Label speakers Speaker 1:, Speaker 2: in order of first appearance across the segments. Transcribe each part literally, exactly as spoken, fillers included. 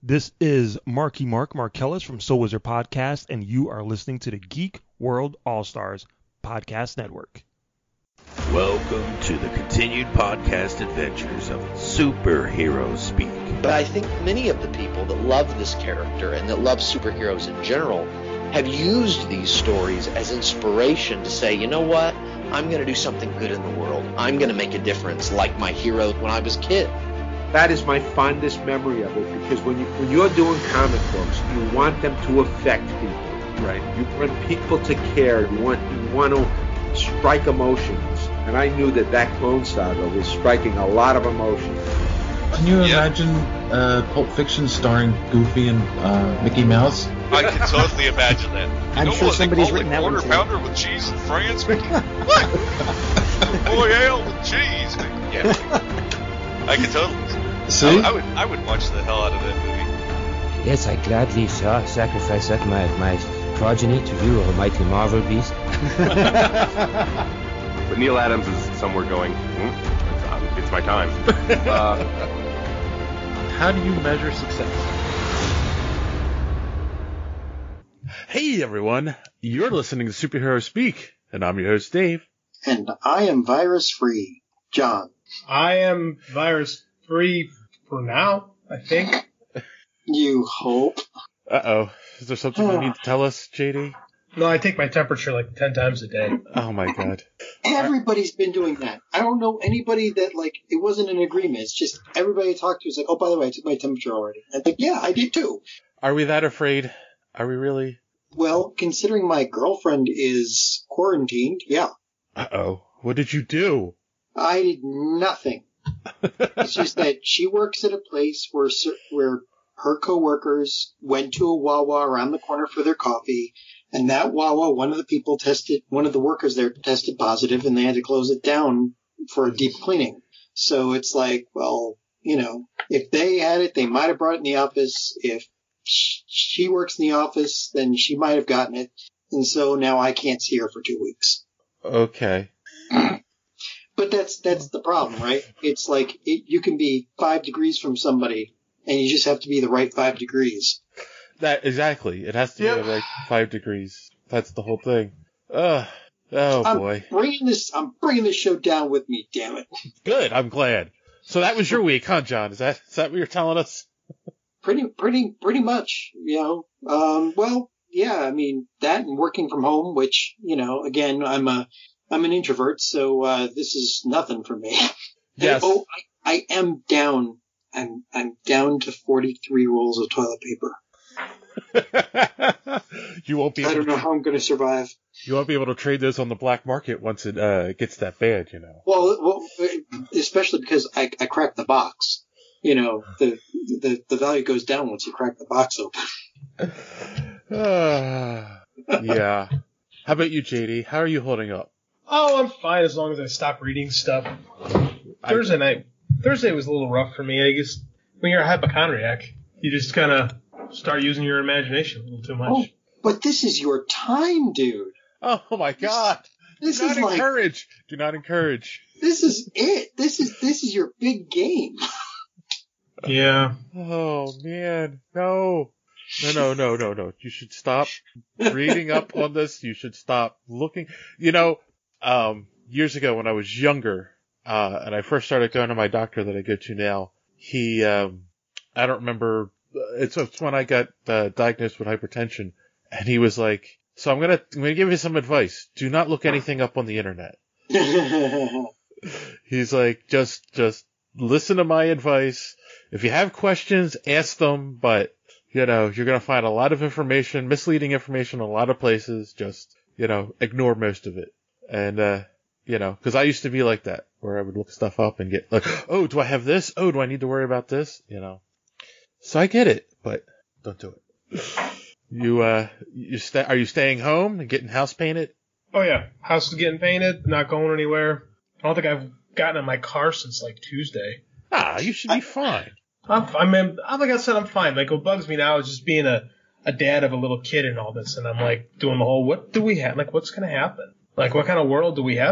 Speaker 1: This is Marky Mark Markellis from So Wizard Podcast, and you are listening to the Geek World All-Stars Podcast Network.
Speaker 2: Welcome to the continued podcast adventures of Superhero Speak.
Speaker 3: But I think many of the people that love this character and that love superheroes in general have used these stories as inspiration to say, you know what, I'm going to do something good in the world. I'm going to make a difference like my hero when I was a kid.
Speaker 4: That is my fondest memory of it, because when, you, when you're doing comic books, you want them to affect people.
Speaker 1: Right.
Speaker 4: You want people to care. You want, you want to strike emotions. And I knew that that Clone Saga was striking a lot of emotions.
Speaker 5: Can you
Speaker 6: Yep.
Speaker 5: imagine uh, Pulp Fiction starring Goofy and uh, Mickey Mouse?
Speaker 6: I can totally imagine that. You
Speaker 7: I'm
Speaker 6: know
Speaker 7: sure
Speaker 6: what
Speaker 7: somebody's
Speaker 6: they call
Speaker 7: written
Speaker 6: it,
Speaker 7: that one
Speaker 6: quarter
Speaker 7: too.
Speaker 6: pounder with cheese in France, Mickey? What? Boy, ale with cheese. Yeah. I can totally.
Speaker 5: See?
Speaker 6: I, I would. I would watch the hell out of that movie.
Speaker 8: Yes, I gladly shall sacrifice that my, my progeny to you, almighty Marvel beast.
Speaker 9: But Neil Adams is somewhere going, hmm, it's, um, it's my time. Uh,
Speaker 5: How do you measure success?
Speaker 1: Hey everyone, you're listening to Superhero Speak, and I'm your host Dave.
Speaker 7: And I am virus-free, John.
Speaker 10: I am virus-free for now, I think.
Speaker 7: You hope.
Speaker 1: Uh-oh, is there something you need to tell us, J D?
Speaker 10: No, I take my temperature like ten times a day.
Speaker 1: Oh my god.
Speaker 7: Everybody's been doing that. I don't know anybody that, like, it wasn't an agreement. It's just everybody I talked to is like, oh, by the way, I took my temperature already. I'm like, yeah, I did too.
Speaker 1: Are we that afraid? Are we really?
Speaker 7: Well, considering my girlfriend is quarantined, yeah.
Speaker 1: Uh-oh, what did you do?
Speaker 7: I did nothing. It's just that she works at a place where cer- where her coworkers went to a Wawa around the corner for their coffee, and that Wawa, one of the people tested, one of the workers there tested positive, and they had to close it down for a deep cleaning. So it's like, well, you know, if they had it, they might have brought it in the office. If sh- she works in the office, then she might have gotten it. And so now I can't see her for two weeks.
Speaker 1: Okay.
Speaker 7: But that's that's the problem, right? It's like it, you can be five degrees from somebody, and you just have to be the right five degrees.
Speaker 1: That exactly. It has to
Speaker 7: Yep.
Speaker 1: be like five degrees. That's the whole thing. Ugh. Oh
Speaker 7: I'm
Speaker 1: boy.
Speaker 7: bringing this. I'm bringing this show down with me. Damn it.
Speaker 1: Good. I'm glad. So that was your week, huh, John? Is that is that what you're telling us?
Speaker 7: Pretty, pretty, pretty much. You know. Um. Well, yeah. I mean that and working from home, which you know, again, I'm a I'm an introvert, so uh, this is nothing for me.
Speaker 1: Yes.
Speaker 7: Oh, I, I am down. I'm I'm down to forty-three rolls of toilet paper.
Speaker 1: You won't be.
Speaker 7: I
Speaker 1: Able
Speaker 7: don't
Speaker 1: to,
Speaker 7: know how I'm going to survive.
Speaker 1: You won't be able to trade those on the black market once it uh, gets that bad, you know.
Speaker 7: Well, well, especially because I, I cracked the box. You know, the, the the value goes down once you crack the box open.
Speaker 1: Uh, yeah. How about you, J D? How are you holding up?
Speaker 10: Oh, I'm fine as long as I stop reading stuff.
Speaker 1: I-
Speaker 10: Thursday night. Thursday was a little rough for me. I guess when you're a hypochondriac, you just kind of start using your imagination a little too much.
Speaker 7: Oh, but this is your time, dude.
Speaker 1: Oh my God!
Speaker 7: This
Speaker 1: Do not
Speaker 7: is like
Speaker 1: encourage. Do not encourage.
Speaker 7: this is it. This is this is your big game.
Speaker 10: Yeah.
Speaker 1: Oh man, no, no, no, no, no, no. You should stop reading up on this. You should stop looking. You know, um, years ago when I was younger, uh, and I first started going to my doctor that I go to now, he, um, I don't remember. It's, it's when I got uh, diagnosed with hypertension, and he was like, "So I'm gonna, I'm gonna give you some advice. Do not look anything up on the internet." He's like, just, just listen to my advice. If you have questions, ask them, but, you know, you're going to find a lot of information, misleading information in a lot of places. Just, you know, ignore most of it. And, uh, you know, cause I used to be like that, where I would look stuff up and get like, oh, do I have this? Oh, do I need to worry about this? You know, so I get it, but don't do it. You, uh, you stay, are you staying home and getting house painted?
Speaker 10: Oh yeah. House is getting painted. Not going anywhere. I don't think I've gotten in my car since like Tuesday.
Speaker 1: Ah, you should be fine.
Speaker 10: I'm, I mean, like I said, I'm fine. Like, what bugs me now is just being a, a dad of a little kid and all this, and I'm like doing the whole, what do we have? Like, what's gonna happen? Like, what kind of world do we have for him?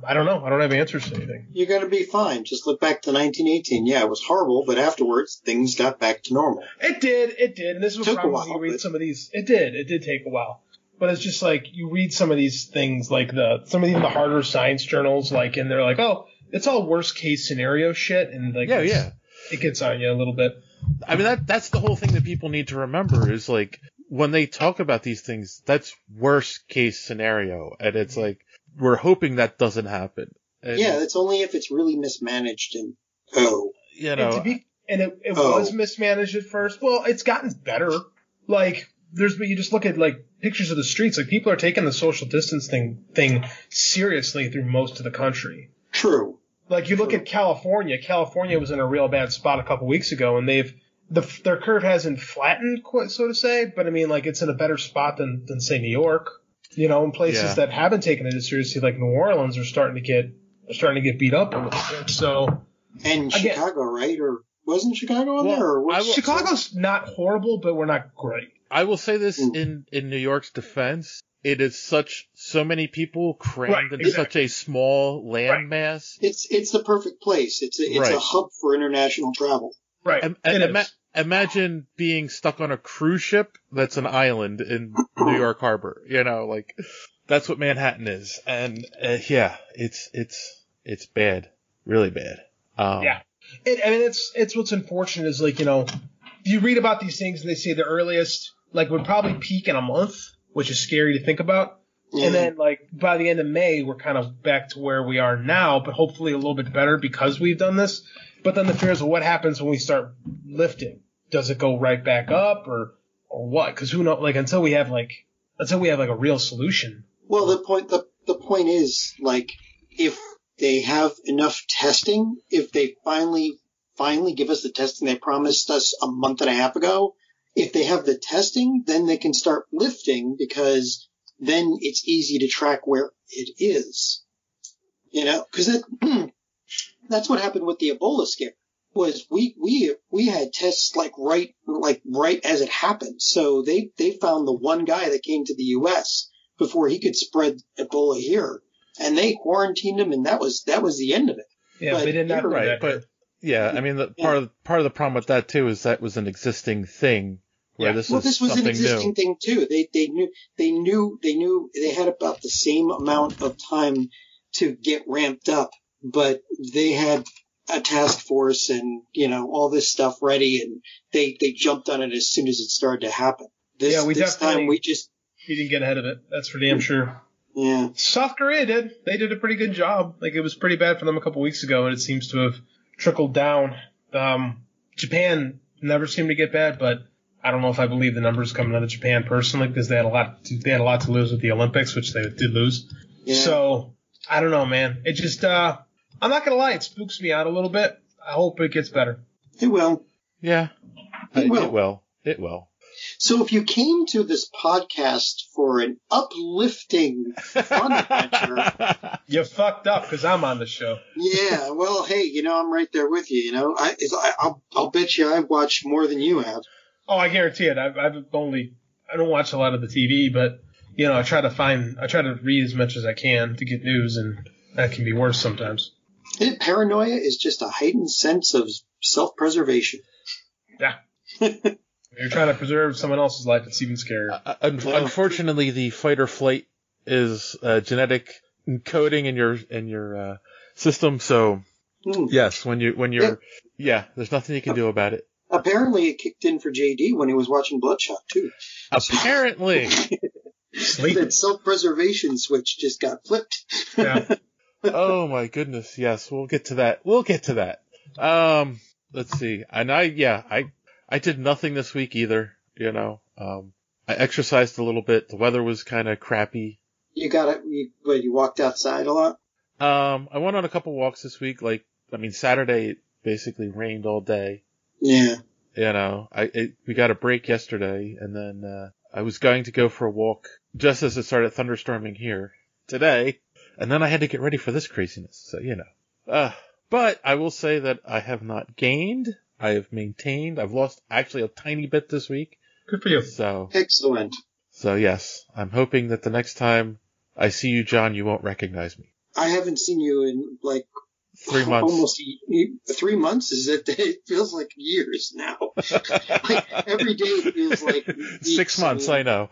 Speaker 10: I don't know. I don't have answers to anything.
Speaker 7: You're going to be fine. Just look back to nineteen eighteen. Yeah, it was horrible, but afterwards, things got back to normal.
Speaker 10: It did. It did. And this was
Speaker 7: Took a
Speaker 10: probably
Speaker 7: while,
Speaker 10: you read
Speaker 7: but-
Speaker 10: some of these. It did. It did take a while. But it's just like you read some of these things, like the some of even the harder science journals, like, and they're like, oh, it's all worst case scenario shit, and like,
Speaker 1: Yeah,
Speaker 10: it's-
Speaker 1: yeah.
Speaker 10: it gets on you a little bit.
Speaker 1: I mean, that that's the whole thing that people need to remember is like when they talk about these things, that's worst case scenario, and it's like we're hoping that doesn't happen. And,
Speaker 7: Yeah, that's only if it's really mismanaged and, oh.
Speaker 1: you
Speaker 10: And, to
Speaker 1: know,
Speaker 10: be, and it, it
Speaker 7: Oh.
Speaker 10: was mismanaged at first. Well, it's gotten better. Like, there's, you just look at like pictures of the streets. Like, people are taking the social distance thing thing seriously through most of the country.
Speaker 7: True.
Speaker 10: Like, you look at California. California was in a real bad spot a couple weeks ago, and they've the their curve hasn't flattened, quite so to say. But I mean, like, it's in a better spot than than say New York. You know, and places
Speaker 1: Yeah.
Speaker 10: that haven't taken it as seriously, like New Orleans, are starting to get are starting to get beat up a little bit. So.
Speaker 7: And
Speaker 10: Again-
Speaker 7: Chicago, right? Or wasn't Chicago on
Speaker 1: Well,
Speaker 7: there? Or
Speaker 1: I
Speaker 7: was
Speaker 1: will-
Speaker 10: Chicago's not horrible, but we're not great.
Speaker 1: I will say this
Speaker 7: Mm.
Speaker 1: in in New York's defense. It is such so many people crammed
Speaker 10: Right,
Speaker 1: into
Speaker 10: exactly.
Speaker 1: such a small landmass.
Speaker 7: It's it's the perfect place. It's a it's
Speaker 1: Right.
Speaker 7: a hub for international travel.
Speaker 10: Right.
Speaker 1: Im-
Speaker 10: It
Speaker 1: ima-
Speaker 10: is.
Speaker 1: imagine being stuck on a cruise ship that's an island in New York Harbor. You know, like that's what Manhattan is, and uh, yeah, it's it's it's bad, really bad. Um,
Speaker 10: Yeah. It, I mean, it's it's what's unfortunate is, like, you know, you read about these things and they say the earliest, like, would probably peak in a month, which is scary to think about.
Speaker 7: Yeah.
Speaker 10: And then, like, by the end of May, we're kind of back to where we are now, but hopefully a little bit better because we've done this. But then the fear is, well, what happens when we start lifting? Does it go right back up, or or what? Because who knows? Like, until we have like until we have like a real solution.
Speaker 7: Well, the point the the point is, like, if they have enough testing, if they finally finally give us the testing they promised us a month and a half ago, if they have the testing, then they can start lifting, because then it's easy to track where it is. You know, because that, that's what happened with the Ebola scare. Was we we we had tests like right like right as it happened. So they they found the one guy that came to the U S before he could spread Ebola here, and they quarantined him, and that was that was the end of it.
Speaker 10: Yeah,
Speaker 7: But
Speaker 10: they did not
Speaker 7: you're
Speaker 10: do
Speaker 1: right,
Speaker 10: that.
Speaker 1: but yeah, I mean, the part of part of the problem with that too is that was an existing thing where
Speaker 10: Yeah.
Speaker 1: this
Speaker 7: Well,
Speaker 1: is
Speaker 7: this was an
Speaker 1: something
Speaker 7: existing
Speaker 1: new.
Speaker 7: thing too. They they knew they knew they knew they had about the same amount of time to get ramped up, but they had a task force and, you know, all this stuff ready, and they they jumped on it as soon as it started to happen. This,
Speaker 10: Yeah, we
Speaker 7: this
Speaker 10: definitely-
Speaker 7: time we just
Speaker 10: he didn't get ahead of it. That's for damn sure.
Speaker 7: yeah.
Speaker 10: South Korea did. They did a pretty good job. Like, it was pretty bad for them a couple weeks ago, and it seems to have trickled down. Um, Japan never seemed to get bad, but I don't know if I believe the numbers coming out of Japan personally, because they had a lot. To, they had a lot to lose with the Olympics, which they did lose.
Speaker 7: Yeah.
Speaker 10: So I don't know, man. It just uh, I'm not gonna lie, it spooks me out a little bit. I hope it gets better.
Speaker 7: It will.
Speaker 1: Yeah,
Speaker 7: It
Speaker 1: I-
Speaker 7: will.
Speaker 1: It will. It will.
Speaker 7: So if you came to this podcast for an uplifting, fun adventure,
Speaker 10: You fucked up because I'm on the show.
Speaker 7: yeah, well, hey, you know, I'm right there with you. You know, I, it's- I I'll, I'll bet you I've watched more than you have.
Speaker 10: Oh, I guarantee it. I've, I've only I don't watch a lot of the T V, but you know, I try to find I try to read as much as I can to get news, and that can be worse sometimes.
Speaker 7: And paranoia is just a heightened sense of self-preservation.
Speaker 10: Yeah. If you're trying to preserve someone else's life, it's even scarier.
Speaker 1: Uh, un- unfortunately, the fight or flight is uh, genetic encoding in your in your uh, system. So
Speaker 7: Hmm.
Speaker 1: yes, when you when you're yeah, there's nothing you can do about it.
Speaker 7: Apparently, it kicked in for J D when he was watching Bloodshot too.
Speaker 1: Apparently,
Speaker 10: Sleep.
Speaker 7: That self-preservation switch just got flipped.
Speaker 10: Yeah.
Speaker 1: oh my goodness, yes, we'll get to that. We'll get to that. Um, let's see. And I yeah, I I did nothing this week either. You know, um, I exercised a little bit. The weather was kind of crappy.
Speaker 7: You got it. You, what, you walked outside a lot?
Speaker 1: Um, I went on a couple walks this week. Like, I mean, Saturday it basically rained all day.
Speaker 7: Yeah.
Speaker 1: You know, I it, we got a break yesterday, and then uh, I was going to go for a walk just as it started thunderstorming here today, and then I had to get ready for this craziness. So you know, uh, but I will say that I have not gained. I have maintained. I've lost actually a tiny bit this week.
Speaker 10: Good for you.
Speaker 1: So
Speaker 7: Excellent.
Speaker 1: so yes, I'm hoping that the next time I see you, John, you won't recognize me.
Speaker 7: I haven't seen you in like
Speaker 1: Three months.
Speaker 7: Almost three months. Is it? It feels like years now. Like every day feels like weeks.
Speaker 1: Six months. I know.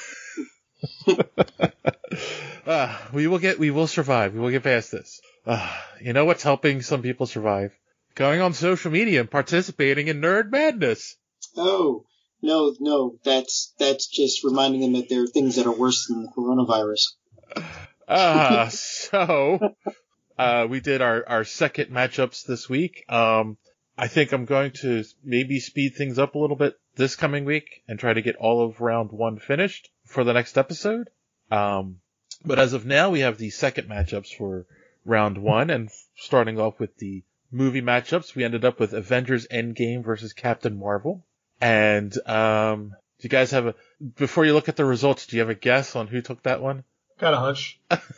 Speaker 1: uh, we will get. We will survive. We will get past this. Uh, you know what's helping some people survive? Going on social media and participating in Nerd Madness.
Speaker 7: Oh no, no, that's that's just reminding them that there are things that are worse than the coronavirus.
Speaker 1: Ah, uh, so. Uh, we did our, our second matchups this week. Um, I think I'm going to maybe speed things up a little bit this coming week and try to get all of round one finished for the next episode. Um, but as of now, we have the second matchups for round one, and starting off with the movie matchups, we ended up with Avengers Endgame versus Captain Marvel. And, um, do you guys have a, before you look at the results, do you have a guess on who took that one?
Speaker 10: Got a hunch.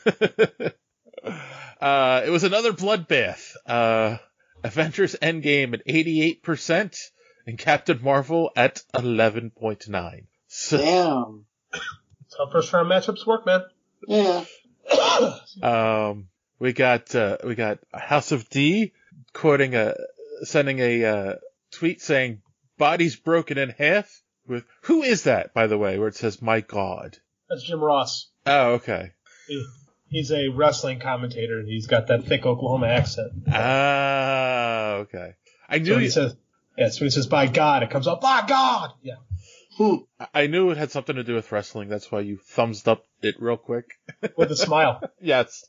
Speaker 1: Uh, it was another bloodbath. Uh, Avengers Endgame at eighty-eight percent and Captain Marvel at eleven point nine. So,
Speaker 7: damn.
Speaker 10: That's how first round matchups work, man.
Speaker 7: Yeah.
Speaker 1: um, we got, uh, we got House of D quoting a, sending a, uh, tweet saying, "Body's broken in half," with, who is that, by the way, where it says, "My God"?
Speaker 10: That's Jim Ross.
Speaker 1: Oh, okay.
Speaker 10: He, he's a wrestling commentator, and he's got that thick Oklahoma accent.
Speaker 1: Ah, okay. I knew
Speaker 10: so he
Speaker 1: it,
Speaker 10: says, yeah, so he says, "By God," it comes up, "By God!" Yeah.
Speaker 1: I knew it had something to do with wrestling. That's why you thumbs up it real quick.
Speaker 10: With a smile.
Speaker 1: Yes.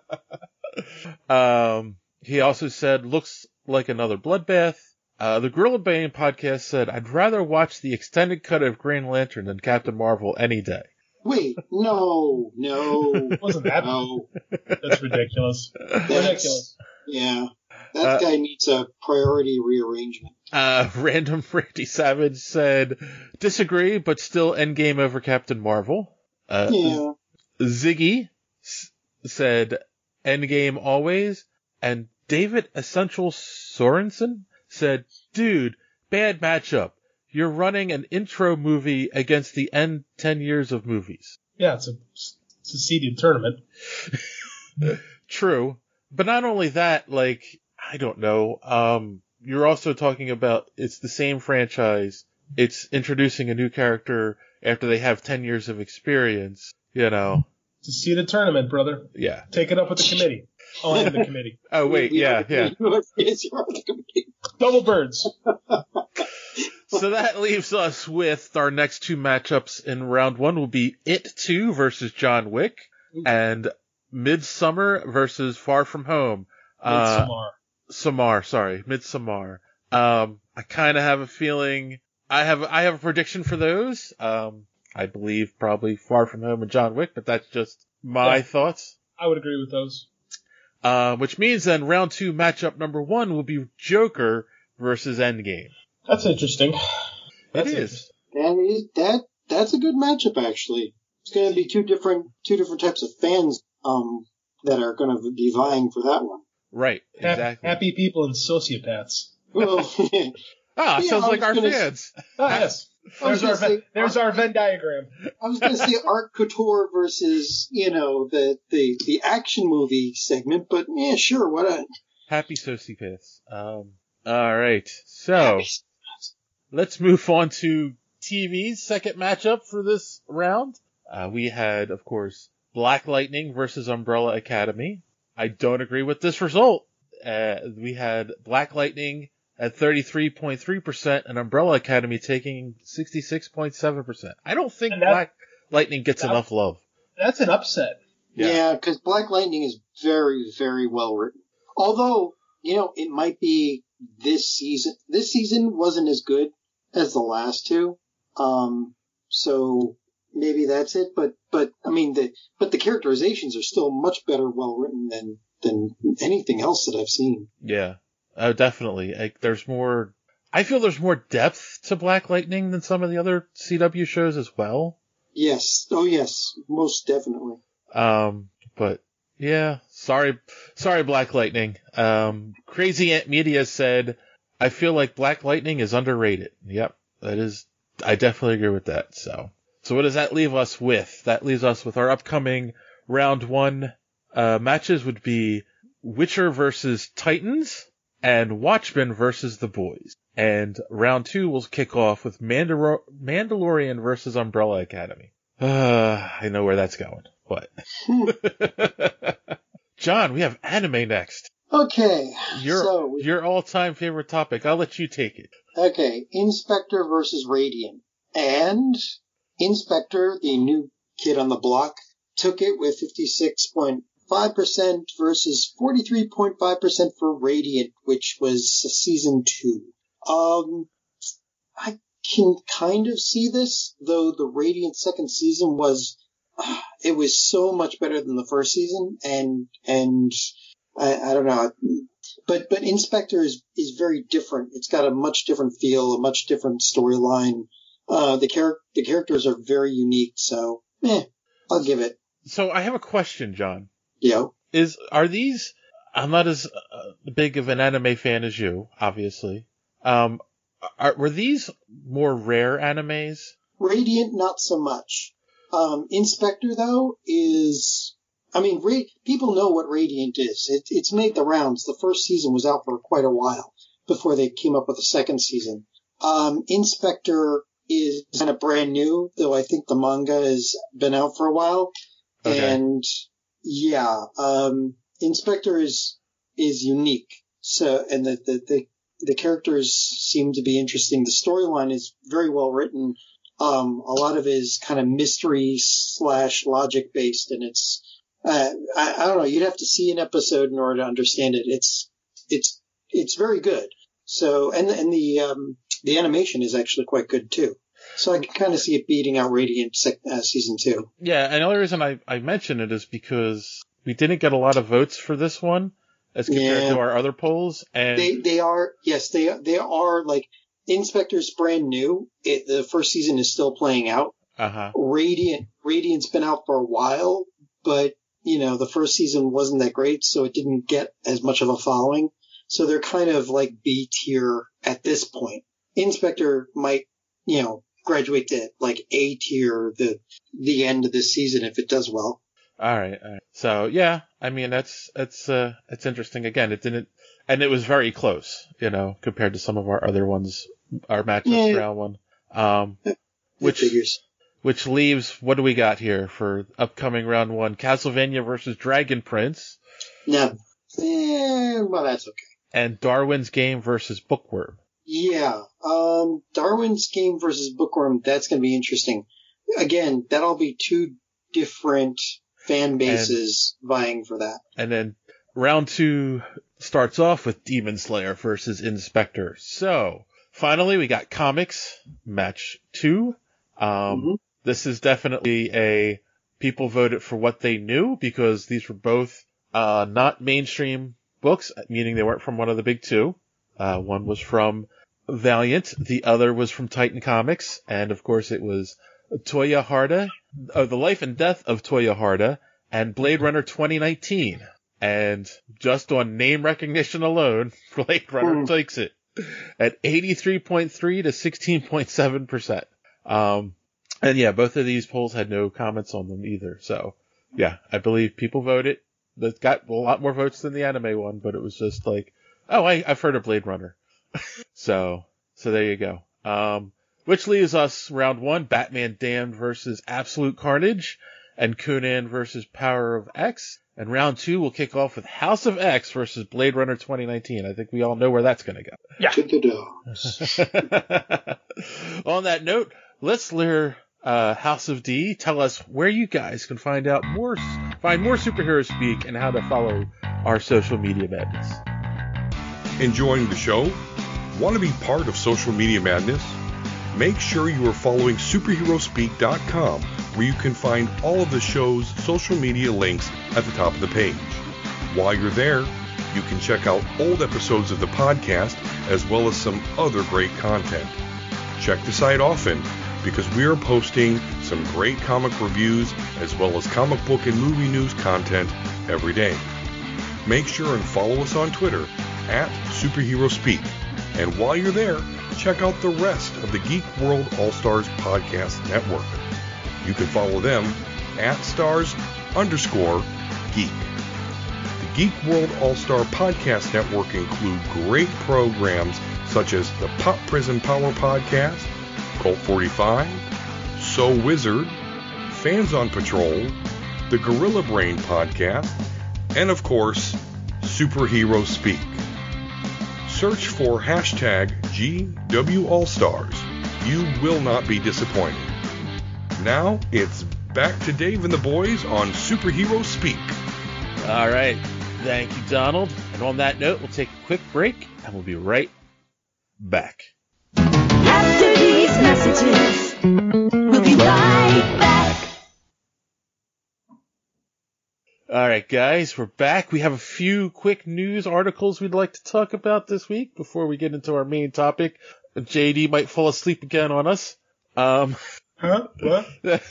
Speaker 1: um, he also said, "Looks like another bloodbath." Uh, the Gorilla Bane podcast said, "I'd rather watch the extended cut of Green Lantern than Captain Marvel any day."
Speaker 7: Wait, no, no.
Speaker 10: Wasn't that?
Speaker 7: No.
Speaker 10: That's ridiculous.
Speaker 7: That's,
Speaker 10: ridiculous.
Speaker 7: Yeah. That
Speaker 1: Uh,
Speaker 7: guy needs a priority rearrangement.
Speaker 1: Uh, Random Randy Savage said, "Disagree, but still Endgame over Captain Marvel." Uh,
Speaker 7: Yeah.
Speaker 1: Ziggy s- said, "Endgame always." And David Essential Sorensen said, "Dude, bad matchup. You're running an intro movie against the end ten years of movies."
Speaker 10: Yeah, it's a, it's a seeded tournament.
Speaker 1: True. But not only that, like, I don't know, um, you're also talking about it's the same franchise. It's introducing a new character after they have ten years of experience, you know.
Speaker 10: It's a seeded tournament, brother.
Speaker 1: Yeah.
Speaker 10: Take it up with the committee. Oh, and the committee.
Speaker 1: Oh, wait,
Speaker 7: We-
Speaker 1: yeah,
Speaker 7: we-
Speaker 1: yeah.
Speaker 7: Yes, you're on the committee.
Speaker 10: Double birds.
Speaker 1: So that leaves us with our next two matchups in round one will be It two versus John Wick and Midsommar versus Far From Home. Uh,
Speaker 10: Midsommar.
Speaker 1: Samar, sorry, Midsommar. Um, I kind of have a feeling I have I have a prediction for those. Um, I believe probably Far From Home and John Wick, but that's just my
Speaker 10: Yeah.
Speaker 1: thoughts.
Speaker 10: I would agree with those.
Speaker 1: Uh, which means then round two matchup number one will be Joker versus Endgame.
Speaker 10: That's interesting. That's
Speaker 1: it is.
Speaker 7: That is that that's a good matchup actually. It's going to be two different two different types of fans um that are going to be vying for that one.
Speaker 1: Right,
Speaker 10: Ha-
Speaker 1: exactly.
Speaker 10: Happy people and sociopaths.
Speaker 7: Well,
Speaker 1: Ah,
Speaker 7: Yeah,
Speaker 1: sounds
Speaker 7: I
Speaker 1: like
Speaker 7: was
Speaker 1: our
Speaker 7: gonna-
Speaker 1: fans.
Speaker 10: Ah, yes.
Speaker 7: I was
Speaker 10: There's our,
Speaker 7: gonna
Speaker 10: Venn-
Speaker 7: say-
Speaker 10: there's our Venn diagram.
Speaker 7: I was going to say Art Couture versus you know the the the action movie segment, but yeah, sure, what a
Speaker 1: Happy sociopaths. Um, all right. So let's move on to T V's second matchup for this round. Uh, we had, of course, Black Lightning versus Umbrella Academy. I don't agree with this result. Uh, we had Black Lightning at thirty-three point three percent and Umbrella Academy taking sixty-six point seven percent. I don't think
Speaker 10: And that-
Speaker 1: Black Lightning gets
Speaker 10: that-
Speaker 1: enough love.
Speaker 10: That's an upset.
Speaker 1: Yeah.
Speaker 7: yeah, because Black Lightning is very very well written. Although you know it might be this season. This season wasn't as good as the last two. Um, so maybe that's it. But but I mean the but the characterizations are still much better well written than than anything else that I've seen.
Speaker 1: Yeah, oh, definitely. Like, there's more. I feel there's more depth to Black Lightning than some of the other C W shows as well.
Speaker 7: Yes. Oh yes. Most definitely.
Speaker 1: Um, but yeah, sorry, sorry, Black Lightning. Um, Crazy Ant Media said, "I feel like Black Lightning is underrated." Yep, that is. I definitely agree with that. So, so what does that leave us with? That leaves us with our upcoming round one uh, matches would be Witcher versus Titans and Watchmen versus The Boys. And round two will kick off with Mandalor- Mandalorian versus Umbrella Academy. Uh, I know where that's going. What? John, we have anime next.
Speaker 7: Okay.
Speaker 1: Your,
Speaker 7: so,
Speaker 1: your all-time favorite topic. I'll let you take it.
Speaker 7: Okay. Inspector versus Radiant. And Inspector, the new kid on the block, took it with fifty-six point five percent versus forty-three point five percent for Radiant, which was season two. Um, I can kind of see this, though the Radiant second season was, uh, it was so much better than the first season, and, and, I, I don't know, but, but Inspector is, is very different. It's got a much different feel, a much different storyline. Uh, the char- the characters are very unique, so, eh, I'll give it.
Speaker 1: So I have a question, John.
Speaker 7: Yeah.
Speaker 1: Is, are these, I'm not as uh, big of an anime fan as you, obviously. Um, are, were these more rare animes?
Speaker 7: Radiant, not so much. Um, Inspector, though, is, I mean, Ra- people know what Radiant is. It, it's made the rounds. The first season was out for quite a while before they came up with a second season. Um, Inspector is kind of brand new, though I think the manga has been out for a while. Okay. And yeah, um, Inspector is, is unique. So, and the, the, the, the characters seem to be interesting. The storyline is very well written. Um, a lot of it is kind of mystery slash logic based, and it's, uh, I, I don't know, you'd have to see an episode in order to understand it. It's, it's, it's very good. So, and, and the, um, the animation is actually quite good too. So I can kind of see it beating out Radiant sec- uh, season two.
Speaker 1: Yeah, and the only reason I, I mention it is because we didn't get a lot of votes for this one as compared yeah. to our other polls. And
Speaker 7: they they are yes they they are like Inspector's brand new. It, the first season is still playing out.
Speaker 1: Uh-huh.
Speaker 7: Radiant Radiant's been out for a while, but you know the first season wasn't that great, so it didn't get as much of a following. So they're kind of like B tier at this point. Inspector might you know. graduate to like A tier the the end of this season if it does well.
Speaker 1: All right, all right. So yeah, I mean that's that's uh it's interesting. Again, it didn't, and it was very close, you know, compared to some of our other ones, our matchups yeah. round one. Um, which
Speaker 7: figures.
Speaker 1: which leaves what do we got here for upcoming round one? Castlevania versus Dragon Prince.
Speaker 7: No, eh, well that's okay.
Speaker 1: And Darwin's Game versus Bookworm.
Speaker 7: Yeah, um, Darwin's Game versus Bookworm, that's going to be interesting. Again, that'll be two different fan bases and, vying for that.
Speaker 1: And then round two starts off with Demon Slayer versus Inspector. So, finally, we got comics, match two. Um, mm-hmm. This is definitely a, people voted for what they knew because these were both, uh, not mainstream books, meaning they weren't from one of the big two. Uh, one was from Valiant, the other was from Titan Comics, and of course it was Toya Harda, uh, The Life and Death of Toya Harda, and Blade Runner twenty nineteen. And just on name recognition alone, Blade Runner takes it at eighty-three point three to sixteen point seven percent. Um, and yeah, both of these polls had no comments on them either. So yeah, I believe people voted. That got a lot more votes than the anime one, but it was just like, oh, I, I've heard of Blade Runner. so, so there you go. Um, which leaves us round one, Batman Damned versus Absolute Carnage, and Conan versus Power of X. And round two will kick off with House of X versus Blade Runner twenty nineteen. I think we all know where that's going to go.
Speaker 10: Yeah.
Speaker 1: On that note, let's hear uh, House of D tell us where you guys can find out more, find more superhero speak and how to follow our social media madness.
Speaker 11: Enjoying the show? Want to be part of Social Media Madness? Make sure you are following superhero speak dot com, where you can find all of the show's social media links at the top of the page. While you're there, you can check out old episodes of the podcast as well as some other great content. Check the site often because we are posting some great comic reviews as well as comic book and movie news content every day. Make sure and follow us on Twitter at Superhero Speak. And while you're there, check out the rest of the Geek World All-Stars Podcast Network. You can follow them at stars underscore geek. Geek World All-Star Podcast Network include great programs such as the Pop Prison Power Podcast, Cult forty-five, So Wizard, Fans on Patrol, the Gorilla Brain Podcast, and of course, Superhero Speak. Search for hashtag G W All Stars. You will not be disappointed. Now it's back to Dave and the boys on Superhero Speak.
Speaker 1: All right. Thank you, Donald. And on that note, we'll take a quick break and we'll be right back.
Speaker 12: After these messages, we'll be right back.
Speaker 1: All right, guys, we're back. We have a few quick news articles we'd like to talk about this week before we get into our main topic. J D might fall asleep again on us. Um,
Speaker 10: huh? What?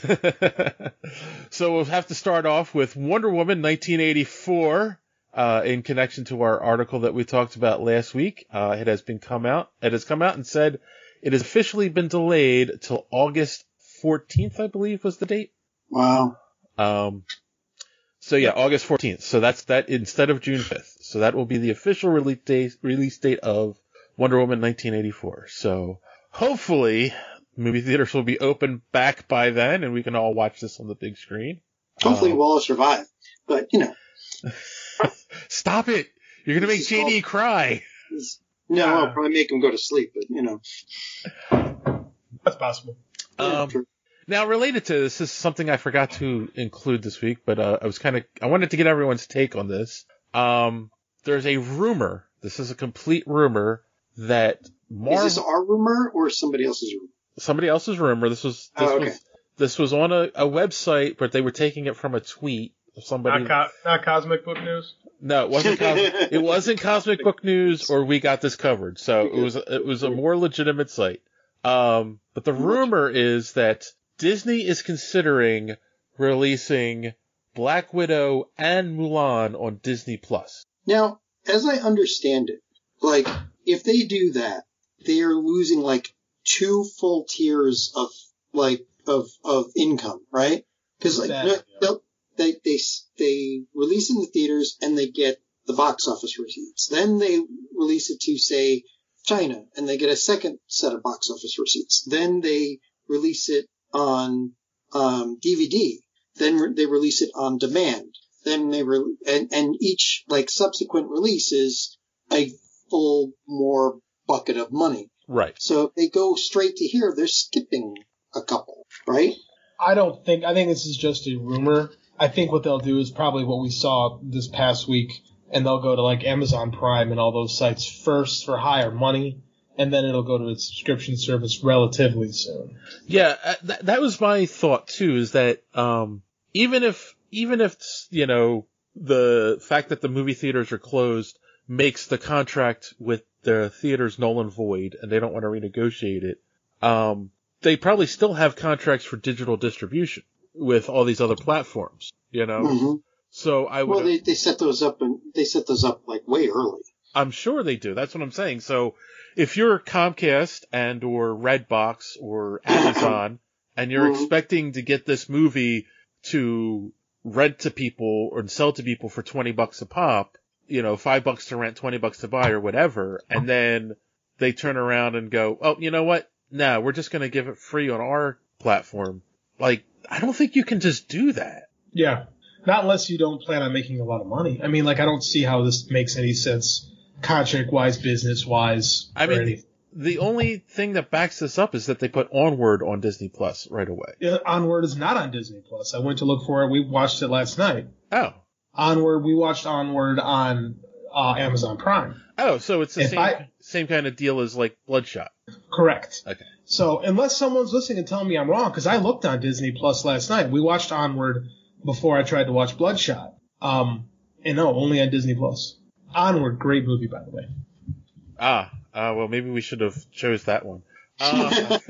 Speaker 1: So we'll have to start off with Wonder Woman nineteen eighty-four, uh, in connection to our article that we talked about last week. Uh, it has been come out, it has come out and said it has officially been delayed till August fourteenth, I believe was the date.
Speaker 7: Wow.
Speaker 1: Um, So yeah, August fourteenth. So that's that instead of June fifth. So that will be the official release date, release date of Wonder Woman nineteen eighty-four. So hopefully movie theaters will be open back by then and we can all watch this on the big screen.
Speaker 7: Hopefully
Speaker 1: um,
Speaker 7: we'll all survive. But, you know.
Speaker 1: Stop it. You're going to make J D cry.
Speaker 7: No, I'll probably make him go to sleep, but, you know.
Speaker 10: That's possible.
Speaker 1: Um, Now, related to this, this is something I forgot to include this week, but uh, I was kind of I wanted to get everyone's take on this. Um, there's a rumor. This is a complete rumor that Marvel.
Speaker 7: Is this our rumor or somebody else's rumor?
Speaker 1: Somebody else's rumor. This was this
Speaker 7: Oh, okay.
Speaker 1: was this was on a, a website, but they were taking it from a tweet of somebody.
Speaker 10: Not, co- not Cosmic Book News?
Speaker 1: No, it wasn't. Cosmic, it wasn't Cosmic Book News or We Got This Covered. So it was it was a more legitimate site. Um, but the rumor is that Disney is considering releasing Black Widow and Mulan on Disney Plus.
Speaker 7: Now, as I understand it, like, if they do that, they are losing, like, two full tiers of, like, of, of income, right? Because, like,
Speaker 10: That,
Speaker 7: no,
Speaker 10: yeah.
Speaker 7: they'll- they, they, they release in the theaters and they get the box office receipts. Then they release it to, say, China and they get a second set of box office receipts. Then they release it on um, D V D. Then re- they release it on demand. Then they re- and, and each like subsequent release is a full more bucket of money.
Speaker 1: Right.
Speaker 7: So if they go straight to here, they're skipping a couple, right?
Speaker 10: I don't think, I think this is just a rumor. I think what they'll do is probably what we saw this past week, and they'll go to like Amazon Prime and all those sites first for higher money, and then it'll go to its subscription service relatively soon.
Speaker 1: Yeah, uh, th- that was my thought too. Is that um, even if even if you know the fact that the movie theaters are closed makes the contract with the theaters null and void, and they don't want to renegotiate it, um, they probably still have contracts for digital distribution with all these other platforms. You know,
Speaker 7: Mm-hmm.
Speaker 1: so I would.
Speaker 7: Well, they, they set those up and they set those up like way early.
Speaker 1: I'm sure they do. That's what I'm saying. So if you're Comcast and or Redbox or Amazon and you're
Speaker 7: Mhm.
Speaker 1: expecting to get this movie to rent to people or sell to people for twenty bucks a pop, you know, five bucks to rent, twenty bucks to buy or whatever, and then they turn around and go, oh, you know what? No, we're just going to give it free on our platform. Like, I don't think you can just do that.
Speaker 10: Yeah. Not unless you don't plan on making a lot of money. I mean, like, I don't see how this makes any sense contract-wise, business-wise.
Speaker 1: I
Speaker 10: or
Speaker 1: mean,
Speaker 10: anything.
Speaker 1: the only thing that backs this up is that they put Onward on Disney Plus right away.
Speaker 10: Yeah, Onward is not on Disney Plus. I went to look for it. We watched it last night.
Speaker 1: Oh.
Speaker 10: Onward, we watched Onward on uh, Amazon Prime.
Speaker 1: Oh, so it's the
Speaker 10: If
Speaker 1: same
Speaker 10: I-
Speaker 1: same kind of deal as like Bloodshot.
Speaker 10: Correct.
Speaker 1: Okay.
Speaker 10: So unless someone's listening and telling me I'm wrong, because I looked on Disney Plus last night. We watched Onward before I tried to watch Bloodshot. Um, and no, only on Disney Plus. Onward, great movie, by the way.
Speaker 1: Ah, uh, well, maybe we should have chose that one. Uh,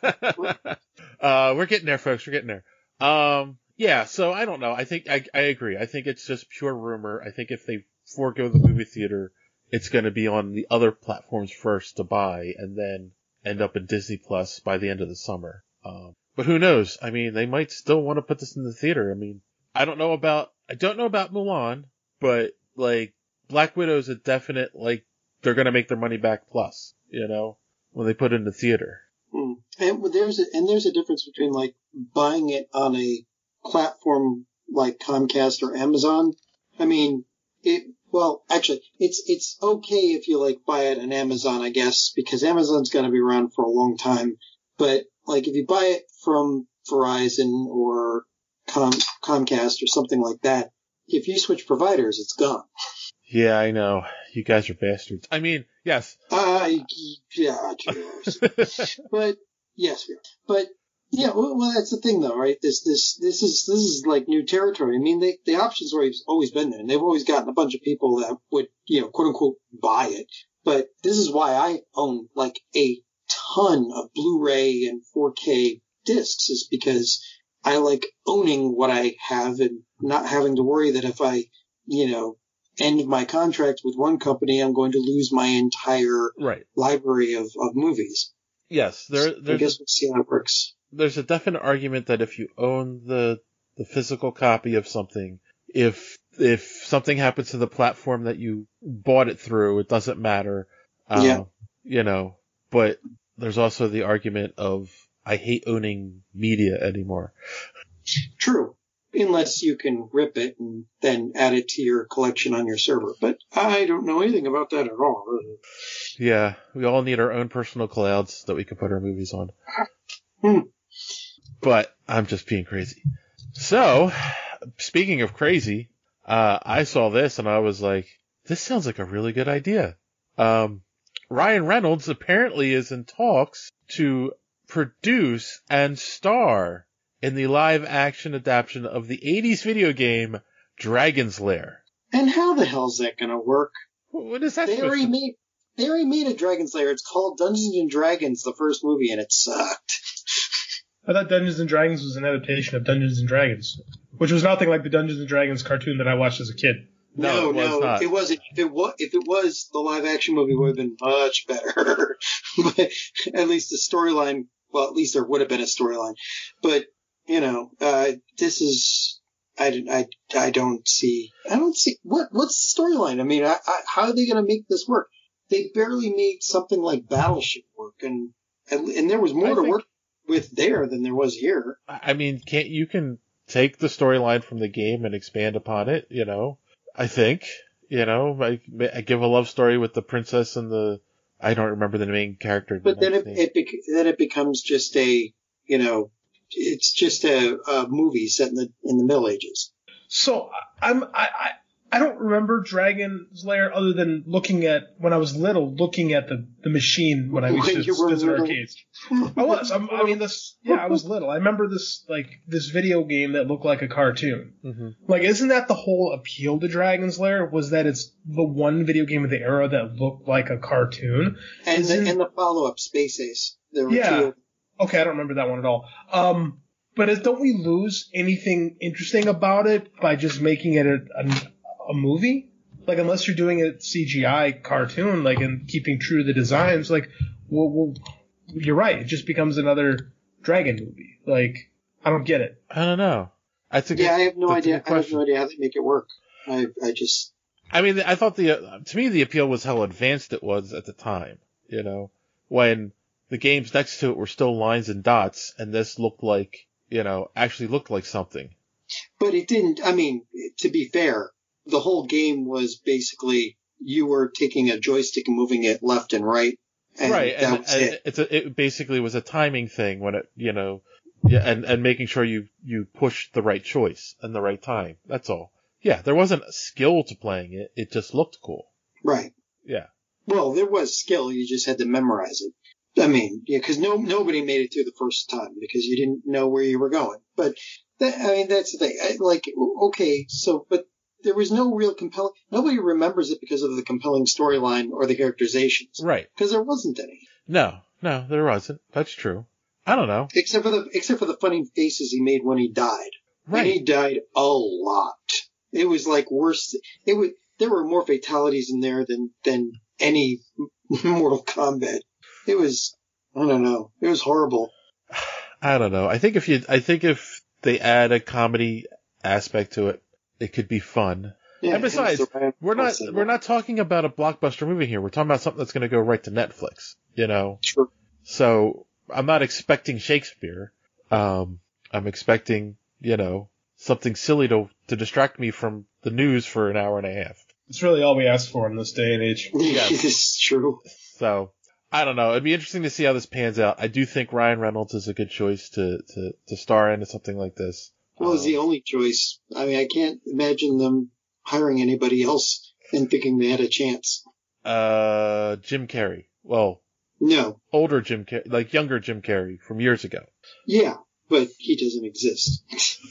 Speaker 1: uh, we're getting there, folks. We're getting there. Um, yeah, so I don't know. I think I, I agree. I think it's just pure rumor. I think if they forego the movie theater, it's going to be on the other platforms first to buy and then end up in Disney Plus by the end of the summer. Um, but who knows? I mean, they might still want to put this in the theater. I mean, I don't know about, I don't know about Mulan, but like, Black Widow's a definite, like, they're gonna make their money back plus, you know, when they put it in the theater.
Speaker 7: Hmm. And there's a, and there's a difference between, like, buying it on a platform like Comcast or Amazon. I mean, it, well, actually, it's, it's okay if you, like, buy it on Amazon, I guess, because Amazon's gonna be around for a long time. But, like, if you buy it from Verizon or Com- Comcast or something like that, if you switch providers, it's gone.
Speaker 1: Yeah, I know. You guys are bastards. I mean, yes.
Speaker 7: Uh, yeah, cheers. But, yes, we are. But, yeah, well, well, that's the thing, though, right? This, this, this is, this is like new territory. I mean, they, the options have always, always been there, and they've always gotten a bunch of people that would, you know, quote unquote, buy it. But this is why I own, like, a ton of Blu-ray and four K discs, is because I like owning what I have and not having to worry that if I, you know, end my contract with one company, I'm going to lose my entire
Speaker 1: right.
Speaker 7: library of, of movies.
Speaker 1: Yes, there.
Speaker 7: So
Speaker 1: there's
Speaker 7: I guess
Speaker 1: a,
Speaker 7: we'll see how it works.
Speaker 1: There's a definite argument that if you own the the physical copy of something, if if something happens to the platform that you bought it through, it doesn't matter. Um,
Speaker 7: Yeah.
Speaker 1: You know, but there's also the argument of I hate owning media anymore.
Speaker 7: True. Unless you can rip it and then add it to your collection on your server. But I don't know anything about that at all.
Speaker 1: Yeah, we all need our own personal clouds that we can put our movies on.
Speaker 7: Hmm.
Speaker 1: But I'm just being crazy. So, speaking of crazy, uh, I saw this and I was like, this sounds like a really good idea. Um, Ryan Reynolds apparently is in talks to produce and star in the live-action adaptation of the eighties video game Dragon's Lair.
Speaker 7: And how the hell's that going to work?
Speaker 1: What is that?
Speaker 7: They already
Speaker 1: to...
Speaker 7: made they already made a Dragon's Lair. It's called Dungeons and Dragons, the first movie, and it sucked.
Speaker 10: I thought Dungeons and Dragons was an adaptation of Dungeons and Dragons, which was nothing like the Dungeons and Dragons cartoon that I watched as a kid.
Speaker 1: No,
Speaker 7: no,
Speaker 1: it, was
Speaker 7: no,
Speaker 1: not.
Speaker 7: it wasn't. If it was, if it was, the live-action movie would have been much better. But at least the storyline. Well, at least there would have been a storyline. But you know, uh, this is, I, I, I don't see, I don't see, what, what's the storyline? I mean, I, I, how are they going to make this work? They barely made something like Battleship work, and, and, and there was more
Speaker 1: I
Speaker 7: to
Speaker 1: think,
Speaker 7: work with there than there was here.
Speaker 1: I mean, can't, you can take the storyline from the game and expand upon it, you know, I think, you know, I, I give a love story with the princess and the, I don't remember the main character.
Speaker 7: But then it, it, bec- then it becomes just a, you know, it's just a, a movie set in the in the Middle Ages.
Speaker 10: So I'm I, I I don't remember Dragon's Lair other than looking at when I was little, looking at the, the machine when I used
Speaker 7: When
Speaker 10: to
Speaker 7: you were
Speaker 10: visit
Speaker 7: little.
Speaker 10: arcades. I was. I'm, I mean, this. Yeah, I was little. I remember this like this video game that looked like a cartoon.
Speaker 1: Mm-hmm.
Speaker 10: Like, isn't that the whole appeal to Dragon's Lair? Was that it's the one video game of the era that looked like a cartoon?
Speaker 7: And
Speaker 10: Isn't-
Speaker 7: the, and the follow up, Space Ace. There were
Speaker 10: Yeah.
Speaker 7: two.
Speaker 10: Okay, I don't remember that one at all. Um, but is, don't we lose anything interesting about it by just making it a, a, a movie? Like, unless you're doing a C G I cartoon, like, and keeping true to the designs, like, well, well, you're right. It just becomes another Dragon movie. Like, I don't get it.
Speaker 1: I don't know. I think
Speaker 7: Yeah,
Speaker 1: it-
Speaker 7: I have no
Speaker 1: that's a
Speaker 7: idea.
Speaker 1: good
Speaker 7: I have
Speaker 1: question.
Speaker 7: no idea how they make it work. I I just
Speaker 1: I mean, I thought the, uh, to me, the appeal was how advanced it was at the time, you know, when the games next to it were still lines and dots, and this looked like, you know, actually looked like something.
Speaker 7: But it didn't. I mean, to be fair, the whole game was basically you were taking a joystick and moving it left and right, and
Speaker 1: right,
Speaker 7: that
Speaker 1: and,
Speaker 7: was
Speaker 1: and
Speaker 7: it.
Speaker 1: it's a, it basically was a timing thing when it, you know, yeah, and, and making sure you, you pushed the right choice and the right time. That's all. Yeah, there wasn't a skill to playing it. It just looked cool.
Speaker 7: Right.
Speaker 1: Yeah.
Speaker 7: Well, there was skill. You just had to memorize it. I mean, yeah, because no nobody made it through the first time because you didn't know where you were going. But that, I mean, that's the thing. I, like, okay, so but there was no real compelling. Nobody remembers it because of the compelling storyline or the characterizations.
Speaker 1: Right.
Speaker 7: Because there wasn't any.
Speaker 1: No, no, there wasn't. That's true. I don't know.
Speaker 7: Except for the except for the funny faces he made when he died.
Speaker 1: Right.
Speaker 7: And he died a lot. It was like worse. It was. There were more fatalities in there than than any Mortal Kombat. It was. I don't know. It was horrible.
Speaker 1: I don't know. I think if you, I think if they add a comedy aspect to it, it could be fun.
Speaker 7: Yeah,
Speaker 1: and besides,
Speaker 7: hence the Ryan
Speaker 1: we're not
Speaker 7: Reynolds
Speaker 1: we're not talking about a blockbuster movie here. We're talking about something that's going to go right to Netflix. You know.
Speaker 7: Sure.
Speaker 1: So I'm not expecting Shakespeare. Um, I'm expecting, you know, something silly to to distract me from the news for an hour and a half.
Speaker 10: It's really all we ask for in this day and age.
Speaker 1: Yes.
Speaker 7: It's true.
Speaker 1: So I don't know. It'd be interesting to see how this pans out. I do think Ryan Reynolds is a good choice to to to star in something like this.
Speaker 7: Well, it's
Speaker 1: Um,
Speaker 7: the only choice. I mean, I can't imagine them hiring anybody else and thinking they had a chance.
Speaker 1: uh, Jim Carrey. Well,
Speaker 7: No.
Speaker 1: older Jim Carrey, like younger Jim Carrey from years ago.
Speaker 7: Yeah, but he doesn't exist.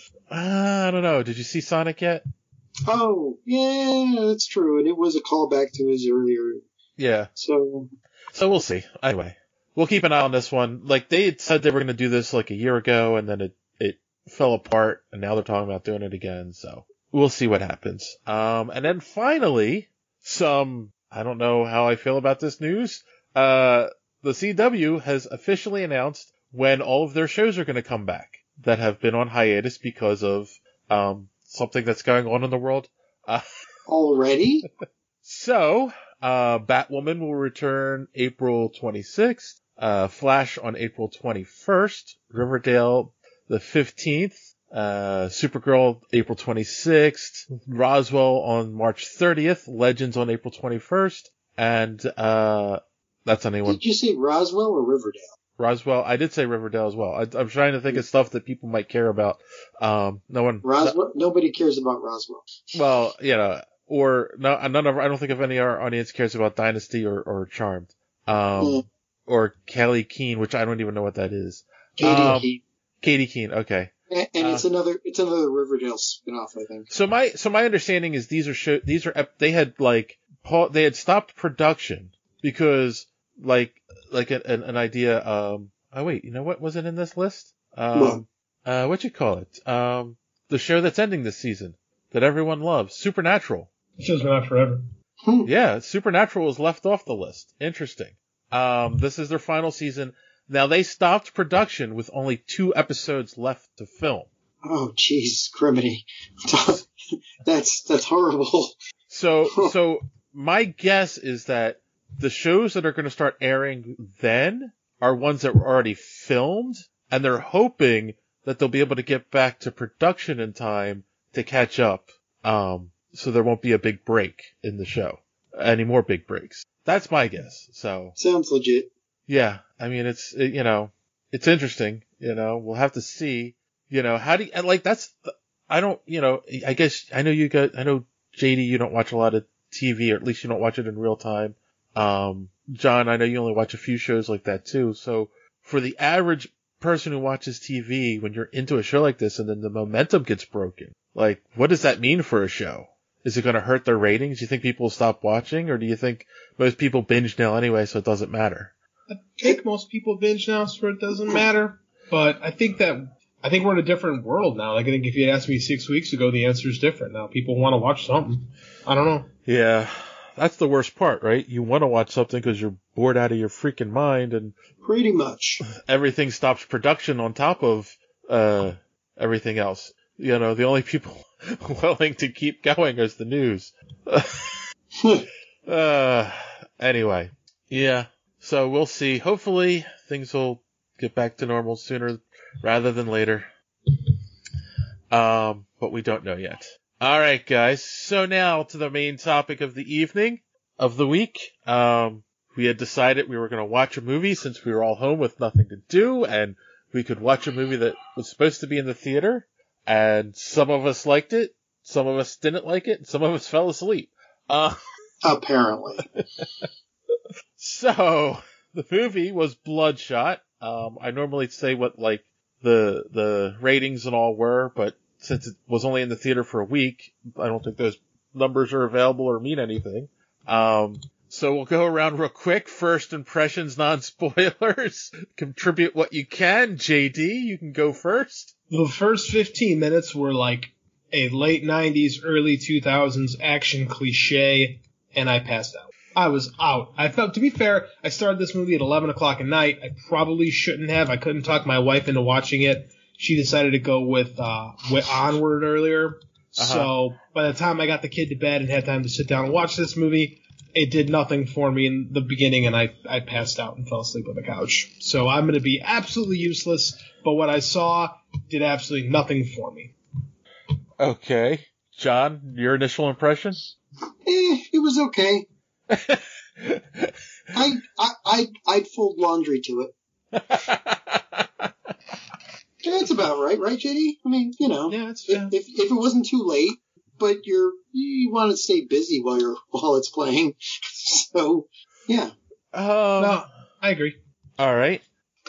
Speaker 1: Uh, I don't know. Did you see Sonic yet?
Speaker 7: Oh, yeah, that's true. And it was a callback to his earlier.
Speaker 1: Yeah.
Speaker 7: So,
Speaker 1: So we'll see. Anyway, we'll keep an eye on this one. Like they had said they were going to do this like a year ago, and then it it fell apart, and now they're talking about doing it again. So we'll see what happens. Um, and then finally, some I don't know how I feel about this news. Uh, the C W has officially announced when all of their shows are going to come back that have been on hiatus because of um something that's going on in the world. Uh,
Speaker 7: already?
Speaker 1: So, uh, Batwoman will return April twenty-sixth, uh, Flash on April twenty-first, Riverdale the fifteenth, uh, Supergirl April twenty-sixth, Roswell on March thirtieth, Legends on April twenty-first, and, uh, that's on anyone.
Speaker 7: Did you say Roswell or Riverdale?
Speaker 1: Roswell, I did say Riverdale as well. I, I'm trying to think of stuff that people might care about. Um, no one.
Speaker 7: Roswell? Nobody cares about Roswell.
Speaker 1: Well, you know, or no, none of, I don't think if any of our audience cares about Dynasty or, or Charmed. Um,
Speaker 7: Mm.
Speaker 1: or Kelly Keene, which I don't even know what that is.
Speaker 7: Katie
Speaker 1: Um,
Speaker 7: Keene.
Speaker 1: Katie Keene, okay.
Speaker 7: And, and
Speaker 1: uh,
Speaker 7: it's another, it's another Riverdale spinoff, I think.
Speaker 1: So my, so my understanding is these are show, these are, ep- they had like, pa- they had stopped production because like, like an, an, an idea, um, oh wait, you know what wasn't in this list? Um,
Speaker 7: What?
Speaker 1: uh, what you call it? Um, the show that's ending this season that everyone loves, Supernatural.
Speaker 10: The show's been out forever.
Speaker 1: Yeah, Supernatural was left off the list. Interesting. Um, this is their final season. Now they stopped production with only two episodes left to film.
Speaker 7: Oh, jeez, criminy. that's, that's horrible.
Speaker 1: So, so my guess is that the shows that are going to start airing then are ones that were already filmed, and they're hoping that they'll be able to get back to production in time to catch up. Um, so there won't be a big break in the show. Any more big breaks. That's my guess. So.
Speaker 7: Sounds legit.
Speaker 1: Yeah. I mean, it's, it, you know, it's interesting, you know, we'll have to see, you know, how do you, and like that's, I don't, you know, I guess, I know you got, I know J D, you don't watch a lot of T V, or at least you don't watch it in real time. Um, John, I know you only watch a few shows like that too. So for the average person who watches T V, when you're into a show like this and then the momentum gets broken, like, what does that mean for a show? Is it going to hurt their ratings? Do you think people will stop watching, or do you think most people binge now anyway, so it doesn't matter?
Speaker 10: I think most people binge now, so it doesn't matter. But I think that I think we're in a different world now. Like I think if you had asked me six weeks ago, the answer is different. Now people want to watch something. I don't know.
Speaker 1: Yeah, that's the worst part, right? You want to watch something because you're bored out of your freaking mind, and
Speaker 7: pretty much
Speaker 1: everything stops production on top of uh everything else. You know, the only people willing to keep going is the news. uh, anyway, yeah. So we'll see. Hopefully things will get back to normal sooner rather than later. Um, but we don't know yet. All right, guys. So now to the main topic of the evening, of the week. Um, we had decided we were going to watch a movie since we were all home with nothing to do, and we could watch a movie that was supposed to be in the theater. And some of us liked it, some of us didn't like it, and some of us fell asleep. Uh,
Speaker 7: Apparently.
Speaker 1: So, the movie was Bloodshot. Um, I normally say what, like, the, the ratings and all were, but since it was only in the theater for a week, I don't think those numbers are available or mean anything. Um, so we'll go around real quick. First impressions, non-spoilers. Contribute what you can. J D, you can go first.
Speaker 10: The first fifteen minutes were like a late nineties, early two thousands action cliche, and I passed out. I was out. I felt, to be fair, I started this movie at eleven o'clock at night. I probably shouldn't have. I couldn't talk my wife into watching it. She decided to go with, uh, with Onward earlier. So by the time I got the kid to bed and had time to sit down and watch this movie, it did nothing for me in the beginning, and I, I passed out and fell asleep on the couch. So I'm going to be absolutely useless, but what I saw did absolutely nothing for me.
Speaker 1: Okay. John, your initial impression?
Speaker 7: Eh, it was okay. I, I, I'd, I'd fold laundry to it. That's about right, right, J D? I mean, you know,
Speaker 10: yeah, it's,
Speaker 7: if,
Speaker 10: yeah.
Speaker 7: if if it wasn't too late, but you're you want to stay busy while you're while it's playing, so yeah.
Speaker 1: Um,
Speaker 10: no, I agree.
Speaker 1: All right.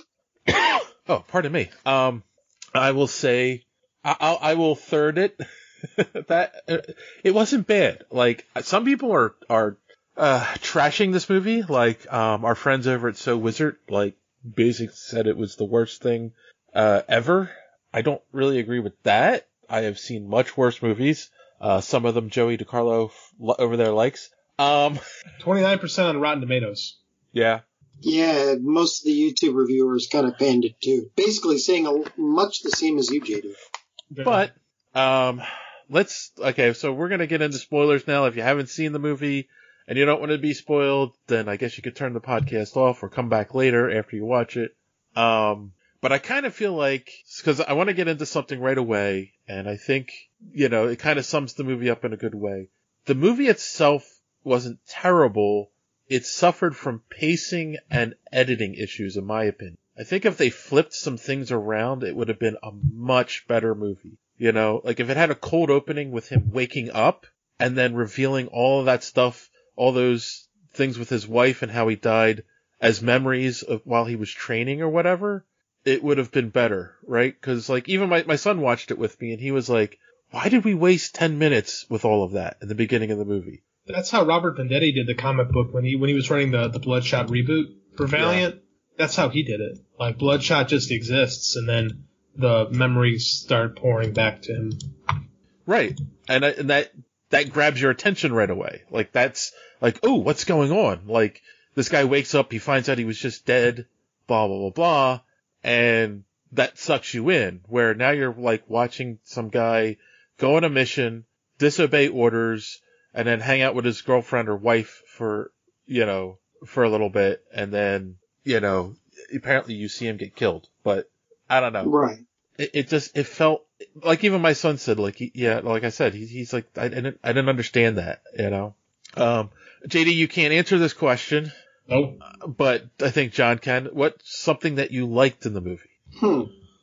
Speaker 1: Oh, pardon me. Um, I will say, I, I'll, I will third it. that uh, it wasn't bad. Like some people are are uh, trashing this movie. Like um, our friends over at So Wizard, like basically said it was the worst thing uh, ever. I don't really agree with that. I have seen much worse movies. Uh, some of them Joey DiCarlo f- over there likes. Um,
Speaker 10: twenty-nine percent on Rotten Tomatoes.
Speaker 1: Yeah.
Speaker 7: Yeah, most of the YouTube reviewers kind of panned it too. Basically saying a, much the same as you, J D.
Speaker 1: But, um, let's, okay, so we're going to get into spoilers now. If you haven't seen the movie and you don't want to be spoiled, then I guess you could turn the podcast off or come back later after you watch it. Um, but I kind of feel like, because I want to get into something right away, and I think, you know, it kind of sums the movie up in a good way. The movie itself wasn't terrible. It suffered from pacing and editing issues, in my opinion. I think if they flipped some things around, it would have been a much better movie. You know, like if it had a cold opening with him waking up and then revealing all of that stuff, all those things with his wife and how he died as memories of while he was training or whatever, it would have been better, right? Because like even my, my son watched it with me and he was like, why did we waste ten minutes with all of that in the beginning of the movie?
Speaker 10: That's how Robert Venditti did the comic book when he when he was running the, the Bloodshot reboot for Valiant. Yeah. That's how he did it. Like Bloodshot just exists, and then the memories start pouring back to him.
Speaker 1: Right, and, I, and that that grabs your attention right away. Like that's like, oh, what's going on? Like this guy wakes up, he finds out he was just dead, blah blah blah blah, and that sucks you in. Where now you're like watching some guy go on a mission, disobey orders, and then hang out with his girlfriend or wife for, you know, for a little bit. And then, you know, apparently you see him get killed, but I don't know.
Speaker 7: Right.
Speaker 1: It, it just, it felt like even my son said, like, he, yeah, like I said, he, he's like, I didn't, I didn't understand that, you know? Um, J D, you can't answer this question.
Speaker 10: Nope.
Speaker 1: But I think John can. What's something that you liked in the movie?
Speaker 7: Hmm.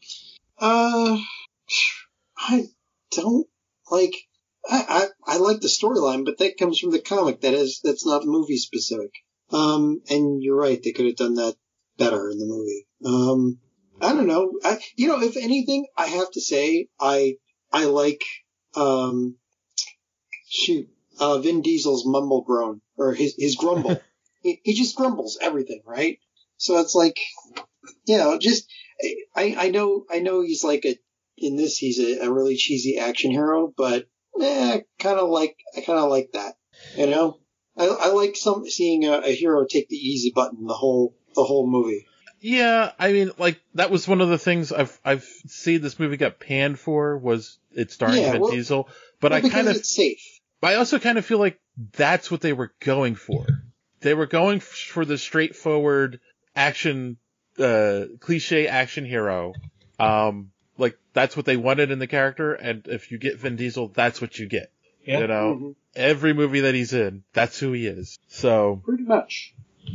Speaker 7: Uh, I don't like, I, I, I like the storyline, but that comes from the comic. That is, that's not movie specific. Um, and you're right. They could have done that better in the movie. Um, I don't know. I, you know, if anything, I have to say, I, I like, um, shoot, uh, Vin Diesel's mumble groan or his, his grumble. he, he just grumbles everything, right? So it's like, you know, just, I, I know, I know he's like a, in this, he's a, a really cheesy action hero, but Eh, kind of like I kind of like that, you know. I, I like some seeing a, a hero take the easy button the whole the whole movie.
Speaker 1: Yeah, I mean, like that was one of the things I've I've seen this movie got panned for was it starring
Speaker 7: yeah,
Speaker 1: Vin
Speaker 7: well,
Speaker 1: Diesel, but
Speaker 7: well,
Speaker 1: I kind of
Speaker 7: it's safe.
Speaker 1: I also kind of feel like that's what they were going for. They were going for the straightforward action, uh, cliche action hero. Um. Like, that's what they wanted in the character, and if you get Vin Diesel, that's what you get.
Speaker 10: Yeah.
Speaker 1: You know? Mm-hmm. Every movie that he's in, that's who he is. So.
Speaker 7: Pretty much.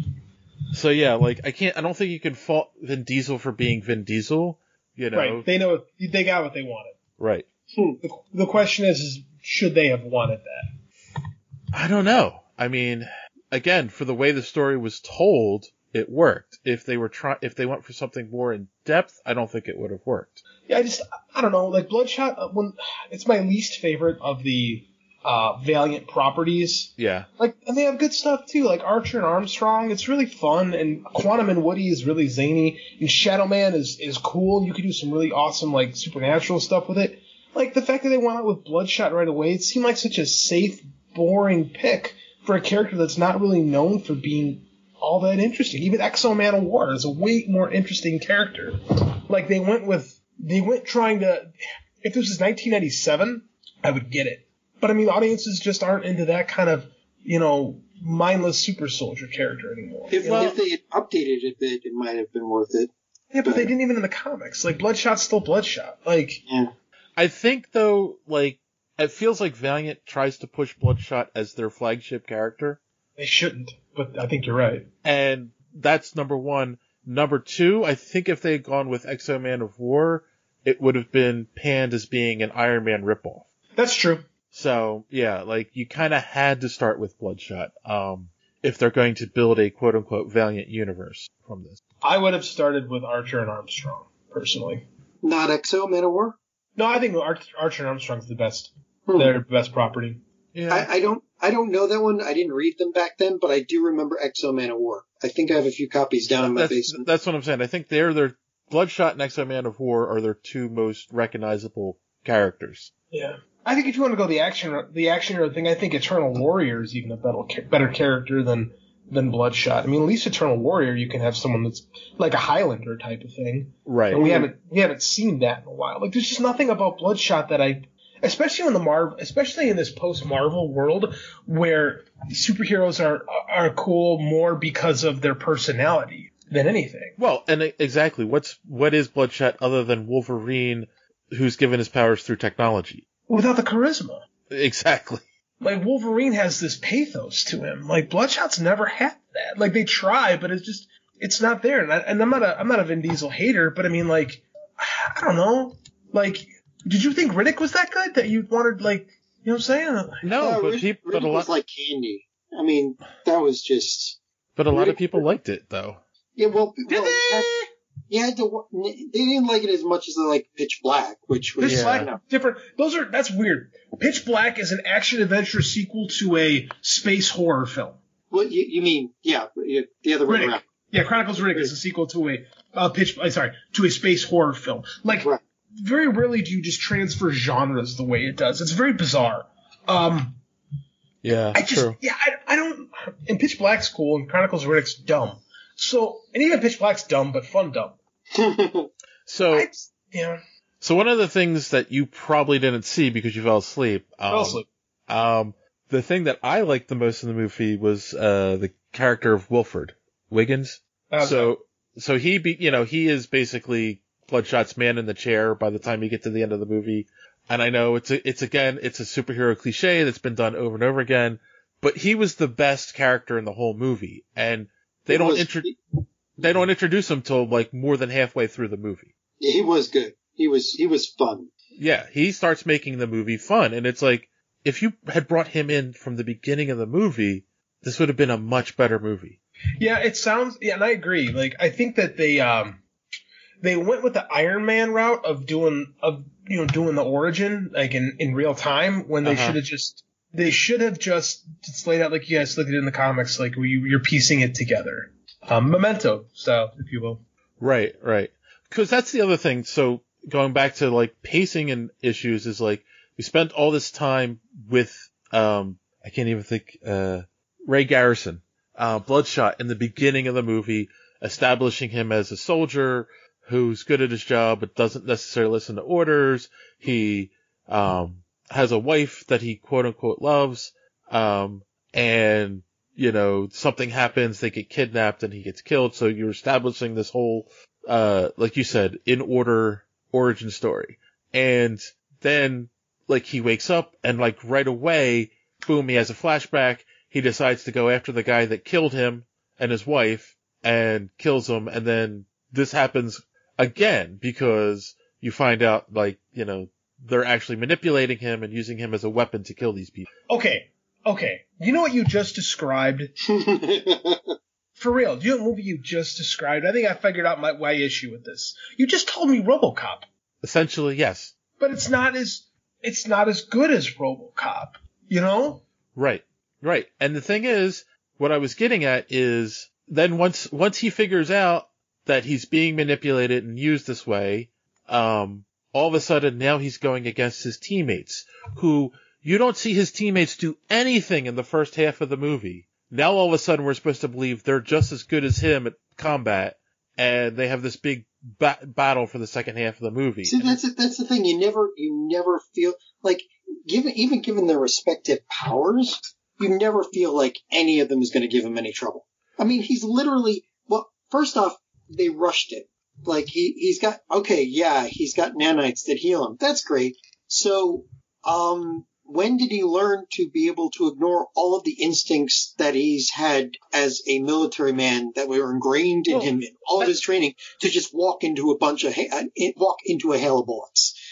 Speaker 1: So yeah, like, I can't, I don't think you can fault Vin Diesel for being Vin Diesel, you know?
Speaker 10: Right. They know, they got what they wanted.
Speaker 1: Right.
Speaker 10: Hmm. The, the question is, is, should they have wanted that?
Speaker 1: I don't know. I mean, again, for the way the story was told, it worked. If they were try, if they went for something more in depth, I don't think it would have worked.
Speaker 10: Yeah, I just, I don't know, like Bloodshot, when it's my least favorite of the uh, Valiant properties.
Speaker 1: Yeah.
Speaker 10: Like, and they have good stuff too, like Archer and Armstrong. It's really fun, and Quantum and Woody is really zany, and Shadow Man is is cool. You could do some really awesome like supernatural stuff with it. Like the fact that they went out with Bloodshot right away, it seemed like such a safe, boring pick for a character that's not really known for being all that interesting. Even Exo Man of War is a way more interesting character. Like they went with, they went trying to, if this was nineteen ninety-seven I would get it. But I mean, audiences just aren't into that kind of, you know, mindless super soldier character anymore.
Speaker 7: If,
Speaker 10: you know?
Speaker 7: if they had updated it a bit, it might have been worth it.
Speaker 10: Yeah, but they didn't even in the comics. Like, Bloodshot's still Bloodshot. Like,
Speaker 7: yeah.
Speaker 1: I think, though, like, it feels like Valiant tries to push Bloodshot as their flagship character.
Speaker 10: They shouldn't, but I think you're right.
Speaker 1: And that's number one. Number two, I think if they had gone with X-O-Man of War, it would have been panned as being an Iron Man ripoff.
Speaker 10: That's true.
Speaker 1: So, yeah, like, you kind of had to start with Bloodshot, um, if they're going to build a quote-unquote Valiant universe from this.
Speaker 10: I would have started with Archer and Armstrong, personally.
Speaker 7: Not X O, Man of War?
Speaker 10: No, I think Ar- Archer and Armstrong's the best.
Speaker 7: Hmm.
Speaker 10: Their best property.
Speaker 1: Yeah.
Speaker 7: I, I don't I don't know that one. I didn't read them back then, but I do remember X O, Man of War. I think I have a few copies down in my
Speaker 1: that's,
Speaker 7: basement.
Speaker 1: That's what I'm saying. I think they're their Bloodshot and X-O-Man of War are their two most recognizable characters.
Speaker 10: Yeah. I think if you want to go the action the action hero thing, I think Eternal Warrior is even a better better character than than Bloodshot. I mean, at least Eternal Warrior, you can have someone that's like a Highlander type of thing,
Speaker 1: right?
Speaker 10: And we haven't we haven't seen that in a while. Like, there's just nothing about Bloodshot that I, especially in the Marvel, especially in this post Marvel world where superheroes are are cool more because of their personality than anything.
Speaker 1: Well, and exactly, what's what is Bloodshot other than Wolverine, who's given his powers through technology?
Speaker 10: Without the charisma.
Speaker 1: Exactly.
Speaker 10: Like, Wolverine has this pathos to him. Like, Bloodshot's never had that. Like, they try, but it's just, it's not there. And, I, and I'm not a, I'm not a Vin Diesel hater, but I mean, like, I don't know. Like, did you think Riddick was that good that you wanted, like, you know what I'm saying?
Speaker 1: No,
Speaker 7: uh,
Speaker 1: but
Speaker 7: Riddick,
Speaker 1: people,
Speaker 7: Riddick
Speaker 1: but a lot,
Speaker 7: was like candy. I mean, that was just.
Speaker 1: but a lot
Speaker 7: Riddick,
Speaker 1: of people liked it though.
Speaker 7: Yeah, well,
Speaker 10: Did
Speaker 7: well,
Speaker 10: they?
Speaker 7: You had to. They didn't like it as much as they liked Pitch Black, which was
Speaker 10: Pitch
Speaker 1: Yeah.
Speaker 10: Black,
Speaker 7: you know,
Speaker 10: different. Those are, that's weird. Pitch Black is an action adventure sequel to a space horror film.
Speaker 7: What you, you mean? Yeah, the other way
Speaker 10: Riddick.
Speaker 7: around.
Speaker 10: Yeah, Chronicles of Riddick is a sequel to a uh, pitch. Uh, sorry, to a space horror film. Like,
Speaker 7: Right.
Speaker 10: very rarely do you just transfer genres the way it does. It's very bizarre. Um,
Speaker 1: Yeah,
Speaker 10: I just,
Speaker 1: true.
Speaker 10: yeah, I, I don't. And Pitch Black's cool, and Chronicles of Riddick's dumb. So, and even Pitch Black's dumb, but fun dumb.
Speaker 1: So,
Speaker 10: I, yeah,
Speaker 1: so one of the things that you probably didn't see because you fell asleep. Um,
Speaker 10: fell asleep.
Speaker 1: Um, the thing that I liked the most in the movie was uh the character of Wilford Wiggins.
Speaker 10: That was
Speaker 1: So, so he be, you know, he is basically Bloodshot's man in the chair by the time you get to the end of the movie. And I know it's a, it's again, it's a superhero cliche that's been done over and over again, but he was the best character in the whole movie. And they
Speaker 7: He
Speaker 1: don't
Speaker 7: was-
Speaker 1: intro, they don't introduce him till like more than halfway through the movie.
Speaker 7: He was good. He was he was fun.
Speaker 1: Yeah, he starts making the movie fun. And it's like, if you had brought him in from the beginning of the movie, this would have been a much better movie.
Speaker 10: Yeah, it sounds. Yeah, and I agree. Like, I think that they um they went with the Iron Man route of doing of you know doing the origin like in, in real time when they
Speaker 1: Uh-huh.
Speaker 10: should have just they should have just just laid out like you guys look at it in the comics, like where you, you're piecing it together, um, Memento style, if you will.
Speaker 1: Right, right. Because that's the other thing. So going back to like pacing and issues is like we spent all this time with um I can't even think uh Ray Garrison, uh Bloodshot in the beginning of the movie, establishing him as a soldier who's good at his job but doesn't necessarily listen to orders. He um has a wife that he quote unquote loves, um and you know something happens, they get kidnapped and he gets killed. So you're establishing this whole uh like you said, in order origin story. And then like he wakes up and like right away, boom, he has a flashback. He decides to go after the guy that killed him and his wife and kills him. And then this happens again because you find out like, you know, they're actually manipulating him and using him as a weapon to kill these people.
Speaker 10: Okay, okay. You know what you just described? For real, do you know what movie you just described? I think I figured out my, my issue with this. You just told me RoboCop,
Speaker 1: Essentially, yes.
Speaker 10: but it's not as it's not as good as RoboCop. You know?
Speaker 1: Right, right. And the thing is, what I was getting at is then once, once he figures out that he's being manipulated and used this way, um, all of a sudden now he's going against his teammates who you don't see his teammates do anything in the first half of the movie. Now all of a sudden we're supposed to believe they're just as good as him at combat and they have this big ba- battle for the second half of the movie.
Speaker 7: See, that's it. That's the thing. You never, you never feel like given even given their respective powers, you never feel like any of them is going to give him any trouble. I mean, he's literally, well, first off, they rushed it. Like, he, he's got, okay, yeah, he's got nanites that heal him. That's great. So, um, when did he learn to be able to ignore all of the instincts that he's had as a military man that were ingrained in well, him in all of his training to just walk into a bunch of, ha- walk into a hail of bullets?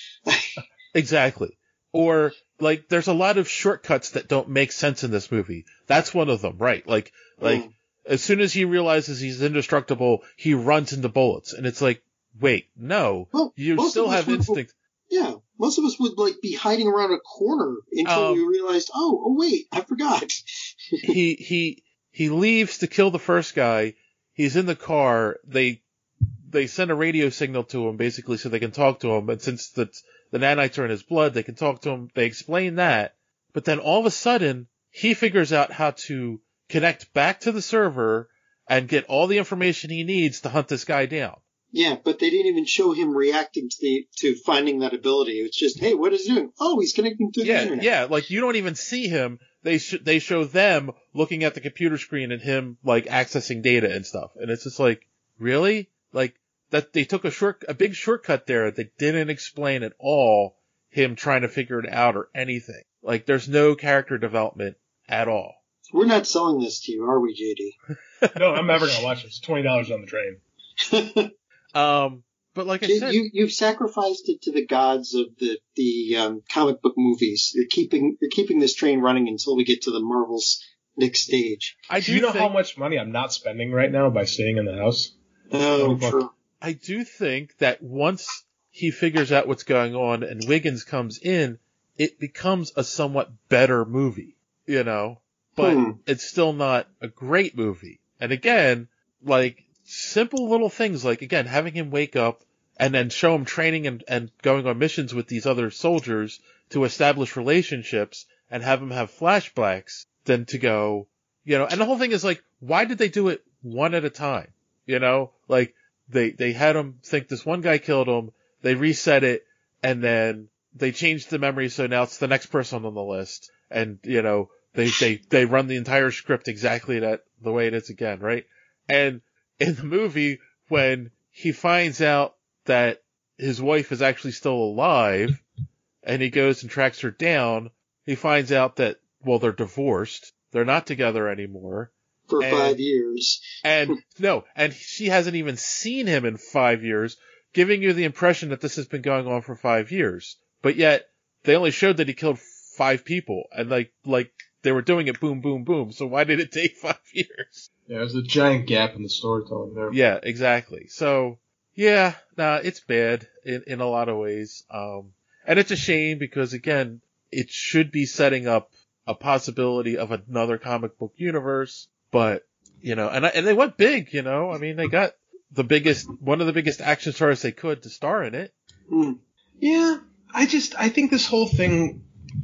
Speaker 1: Exactly. Or, like, there's a lot of shortcuts that don't make sense in this movie. That's one of them, right? Like, like, mm. as soon as he realizes he's indestructible, he runs into bullets. And it's like, wait, no, well, you still have instinct.
Speaker 7: Would, yeah, most of us would, like, be hiding around a corner until um, we realized, oh, oh, wait, I forgot.
Speaker 1: he, he, he leaves to kill the first guy. He's in the car. They, they send a radio signal to him, basically, so they can talk to him. And since the, the nanites are in his blood, they can talk to him. They explain that. But then all of a sudden, he figures out how to connect back to the server and get all the information he needs to hunt this guy down.
Speaker 7: Yeah, but they didn't even show him reacting to the to finding that ability. It's just, hey, what is he doing? Oh, he's connecting to the
Speaker 1: yeah,
Speaker 7: internet.
Speaker 1: Yeah, like you don't even see him. They sh- they show them looking at the computer screen and him like accessing data and stuff. And it's just like, really? Like that they took a short a big shortcut there. They didn't explain at all him trying to figure it out or anything. Like there's no character development at all.
Speaker 7: We're not selling this to you, are we, J D?
Speaker 10: No, I'm never gonna watch this. Twenty dollars on the train.
Speaker 1: um, but like I
Speaker 7: you,
Speaker 1: said,
Speaker 7: you you've sacrificed it to the gods of the the um, comic book movies. You're keeping you're keeping this train running until we get to the Marvel's next stage.
Speaker 10: I do, do you know think, how much money I'm not spending right now by staying in the house?
Speaker 7: Oh, true.
Speaker 1: I do think that once he figures out what's going on and Wiggins comes in, it becomes a somewhat better movie, you know. But hmm. it's still not a great movie. And again, like, simple little things like, again, having him wake up and then show him training and, and going on missions with these other soldiers to establish relationships and have him have flashbacks, then to go, you know, and the whole thing is like, why did they do it one at a time? You know, like, they, they had him think this one guy killed him, they reset it, and then they changed the memory so now it's the next person on the list. And, you know, They, they, they run the entire script exactly that, the way it is again, right? And in the movie, when he finds out that his wife is actually still alive, and he goes and tracks her down, he finds out that, well, they're divorced. They're not together anymore.
Speaker 7: For
Speaker 1: and,
Speaker 7: five years.
Speaker 1: And, no, and she hasn't even seen him in five years, giving you the impression that this has been going on for five years. But yet, they only showed that he killed five people, and like, like, they were doing it boom, boom, boom. So why did it take five years?
Speaker 10: Yeah, there's a giant gap in the storytelling there.
Speaker 1: Yeah, exactly. So, yeah, nah, it's bad in, in a lot of ways. Um, and it's a shame because, again, it should be setting up a possibility of another comic book universe. But, you know, and, and they went big, you know. I mean, they got the biggest, one of the biggest action stars they could to star in it.
Speaker 7: Mm.
Speaker 10: Yeah, I just, I think this whole thing...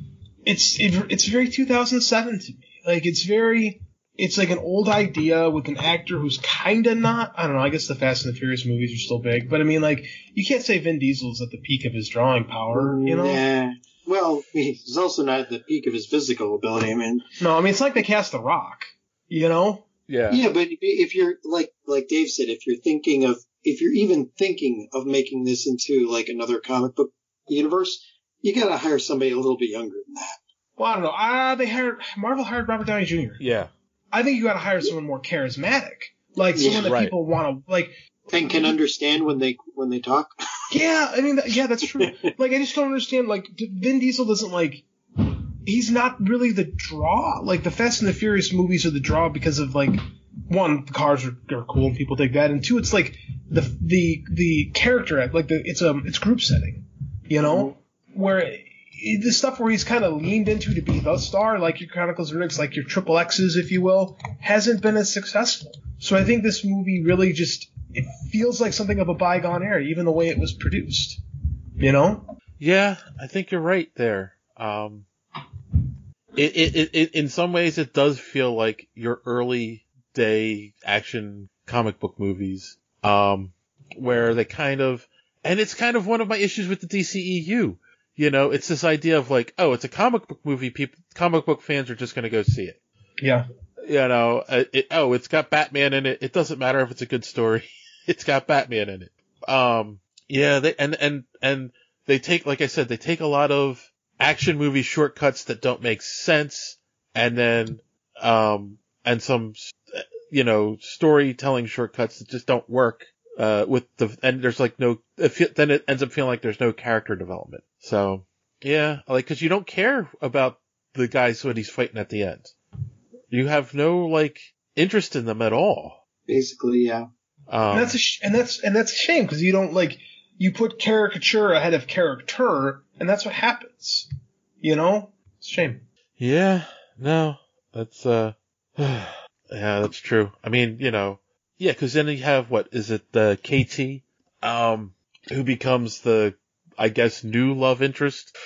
Speaker 10: It's it, it's very two thousand seven to me. Like, it's very, it's like an old idea with an actor who's kind of not, I don't know, I guess the Fast and the Furious movies are still big, but I mean, like, you can't say Vin Diesel's at the peak of his drawing power, you know?
Speaker 7: Yeah. Well, he's also not at the peak of his physical ability, I mean.
Speaker 10: No, I mean, it's like they cast The Rock, you know?
Speaker 1: Yeah.
Speaker 7: Yeah, but if you're, like, like Dave said, if you're thinking of, if you're even thinking of making this into, like, another comic book universe, you gotta hire somebody a little bit younger than that.
Speaker 10: Well, I don't know. Uh, they hired, Marvel hired Robert Downey Junior
Speaker 1: Yeah.
Speaker 10: I think you gotta hire someone more charismatic. Like, someone yeah, that
Speaker 1: right.
Speaker 10: people wanna, like.
Speaker 7: And can understand when they, when they talk.
Speaker 10: Yeah, I mean, yeah, that's true. Like, I just don't understand, like, Vin Diesel doesn't, like, he's not really the draw. Like, the Fast and the Furious movies are the draw because of, like, one, the cars are, are cool and people dig that, and two, it's like, the, the, the character, like, the, it's, um, it's group setting. You know? Where, the stuff where he's kind of leaned into to be the star, like your Chronicles of Riddick, like your Triple X's, if you will, hasn't been as successful. So I think this movie really just, it feels like something of a bygone era, even the way it was produced. You know?
Speaker 1: Yeah, I think you're right there. Um, it, it, it, in some ways it does feel like your early day action comic book movies, um, where they kind of, and it's kind of one of my issues with the D C E U. You know, it's this idea of like, oh, it's a comic book movie. People, comic book fans are just going to go see it.
Speaker 10: Yeah.
Speaker 1: You know, it, it, oh, it's got Batman in it. It doesn't matter if it's a good story. It's got Batman in it. Um, yeah, they, and, and, and they take, like I said, they take a lot of action movie shortcuts that don't make sense. And then, um, and some, you know, storytelling shortcuts that just don't work, uh, with the, and there's like no, it, then it ends up feeling like there's no character development. So, yeah, like, cause you don't care about the guys when he's fighting at the end. You have no, like, interest in them at all.
Speaker 7: Basically, yeah.
Speaker 1: Um,
Speaker 10: and that's a sh- and that's and that's a shame because you don't like you put caricature ahead of character, and that's what happens. You know, it's a shame.
Speaker 1: Yeah, no, that's uh, yeah, that's true. I mean, you know, yeah, because then you have what is it, the K T, um, who becomes the, I guess, new love interest.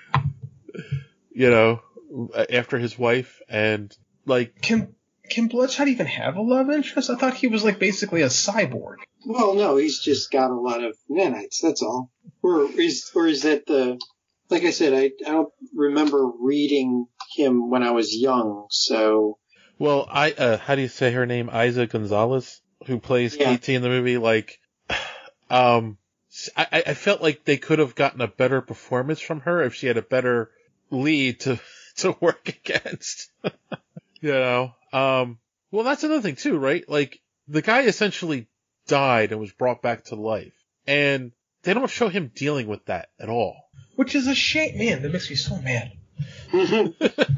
Speaker 1: You know, after his wife and. Like,
Speaker 10: can can Bloodshot even have a love interest? I thought he was like basically a cyborg.
Speaker 7: Well, no, he's just got a lot of nanites. That's all. Or is or is that the? Like I said, I I don't remember reading him when I was young. So.
Speaker 1: Well, I uh, how do you say her name? Isa Gonzalez, who plays
Speaker 7: yeah.
Speaker 1: K T in the movie. Like, um, I I felt like they could have gotten a better performance from her if she had a better lead to to work against. You know, um, well, that's another thing too, right? Like, the guy essentially died and was brought back to life. And they don't show him dealing with that at all.
Speaker 10: Which is a shame. Man, that makes me so mad.
Speaker 7: You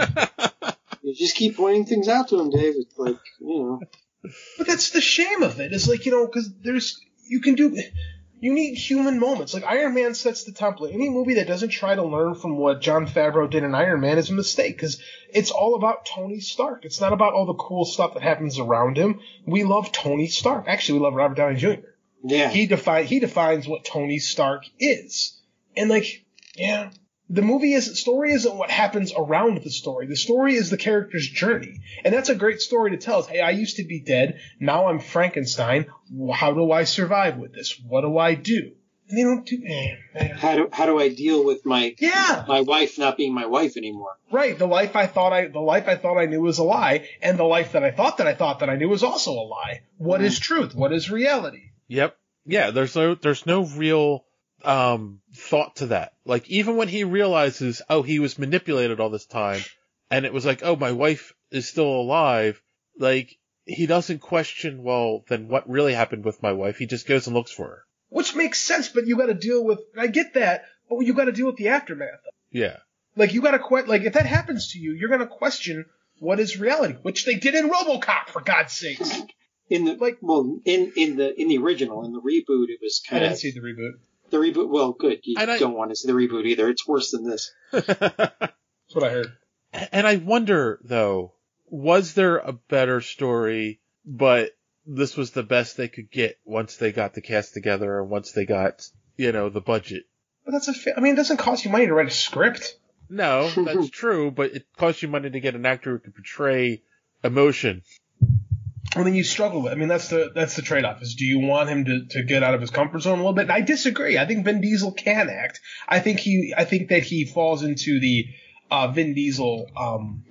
Speaker 7: just keep pointing things out to him, Dave. It's like, you know.
Speaker 10: But that's the shame of it. It's like, you know, because there's, you can do, you need human moments. Like, Iron Man sets the template. Any movie that doesn't try to learn from what Jon Favreau did in Iron Man is a mistake, because it's all about Tony Stark. It's not about all the cool stuff that happens around him. We love Tony Stark. Actually, we love Robert Downey Junior
Speaker 7: Yeah.
Speaker 10: He define he defines what Tony Stark is. And like, yeah, the movie isn't, story isn't what happens around the story. The story is the character's journey. And that's a great story to tell. It's, hey, I used to be dead. Now I'm Frankenstein. How do I survive with this? What do I do? And they don't do, man, man.
Speaker 7: How do, how do I deal with my,
Speaker 10: yeah.
Speaker 7: my wife not being my wife anymore?
Speaker 10: Right. The life I thought I, the life I thought I knew was a lie. And the life that I thought that I thought that I knew was also a lie. What mm. is truth? What is reality?
Speaker 1: Yep. Yeah. There's no, there's no real, um, thought to that. Like, even when he realizes, oh, he was manipulated all this time, and it was like, oh, my wife is still alive, like, he doesn't question, well, then what really happened with my wife? He just goes and looks for her.
Speaker 10: Which makes sense, but you gotta deal with, I get that, but you gotta deal with the aftermath.
Speaker 1: Yeah.
Speaker 10: Like, you gotta, que- like, if that happens to you, you're gonna question what is reality, which they did in RoboCop, for God's sakes.
Speaker 7: In the, like, well, in, in the, in the original, in the reboot, it was kind
Speaker 10: of. I
Speaker 7: of.
Speaker 10: didn't see the reboot.
Speaker 7: The reboot, well, good. You
Speaker 1: and
Speaker 7: don't
Speaker 1: I,
Speaker 7: want to see the reboot either. It's worse than this.
Speaker 10: That's what I heard.
Speaker 1: And I wonder, though, was there a better story, but this was the best they could get once they got the cast together and once they got, you know, the budget?
Speaker 10: But that's a, fa- I mean, it doesn't cost you money to write a script.
Speaker 1: No, that's true, but it costs you money to get an actor who can portray emotion.
Speaker 10: Well, then you struggle with. I mean, that's the that's the trade-off. Is do you want him to, to get out of his comfort zone a little bit? And I disagree. I think Vin Diesel can act. I think he I think that he falls into the uh, Vin Diesel um,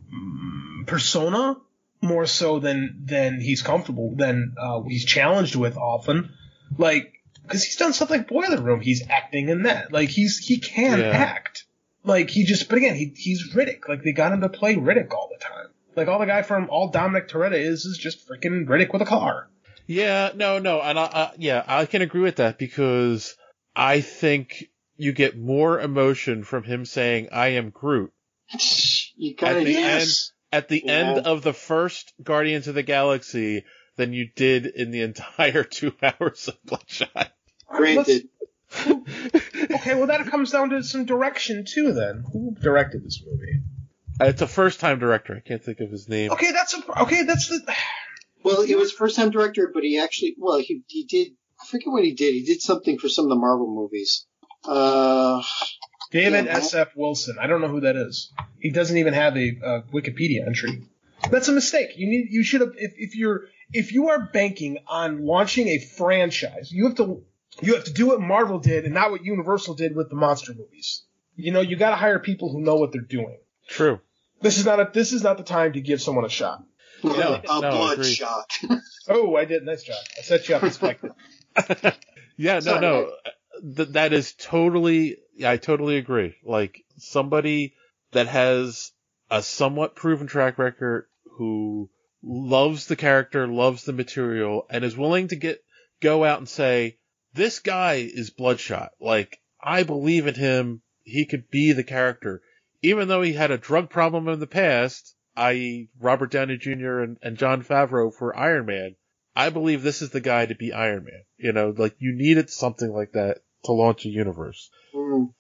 Speaker 10: persona more so than than he's comfortable than uh, he's challenged with often. Like, because he's done stuff like Boiler Room. He's acting in that. Like, he's he can
Speaker 1: yeah.
Speaker 10: act. Like, he just. But again, he he's Riddick. Like, they got him to play Riddick all the time. Like, all the guy from, all Dominic Toretto is, is just freaking Riddick with a car.
Speaker 1: Yeah, no, no, and I, I, yeah, I can agree with that because I think you get more emotion from him saying, I am Groot.
Speaker 7: You kind
Speaker 1: at
Speaker 7: of,
Speaker 1: the
Speaker 7: yes.
Speaker 1: end, at the
Speaker 7: yeah.
Speaker 1: end of the first Guardians of the Galaxy than you did in the entire two hours of Bloodshot.
Speaker 7: Granted.
Speaker 10: Okay, well, that comes down to some direction, too, then. Who directed this movie?
Speaker 1: It's a first-time director. I can't think of his name.
Speaker 10: Okay, that's a okay. That's the.
Speaker 7: Well, he was first-time director, but he actually, well, he he did. I forget what he did. He did something for some of the Marvel movies. Uh,
Speaker 10: David
Speaker 7: yeah,
Speaker 10: S F. Wilson. I don't know who that is. He doesn't even have a, a Wikipedia entry. That's a mistake. You need. You should have. If, if you're if you are banking on launching a franchise, you have to you have to do what Marvel did and not what Universal did with the monster movies. You know, you got to hire people who know what they're doing.
Speaker 1: True.
Speaker 10: This is not a, this is not the time to give someone a shot.
Speaker 1: No,
Speaker 7: a
Speaker 1: no,
Speaker 7: blood
Speaker 1: agreed.
Speaker 7: shot.
Speaker 10: Oh, I did. Nice job. I set you up and spiked it.
Speaker 1: Yeah, no,
Speaker 7: Sorry,
Speaker 1: no. Th- that is totally, yeah, I totally agree. Like, somebody that has a somewhat proven track record who loves the character, loves the material, and is willing to get, go out and say, this guy is Bloodshot. Like, I believe in him. He could be the character. Even though he had a drug problem in the past, that is. Robert Downey Junior and, and Jon Favreau for Iron Man, I believe this is the guy to be Iron Man. You know, like, you needed something like that to launch a universe.
Speaker 7: Mm.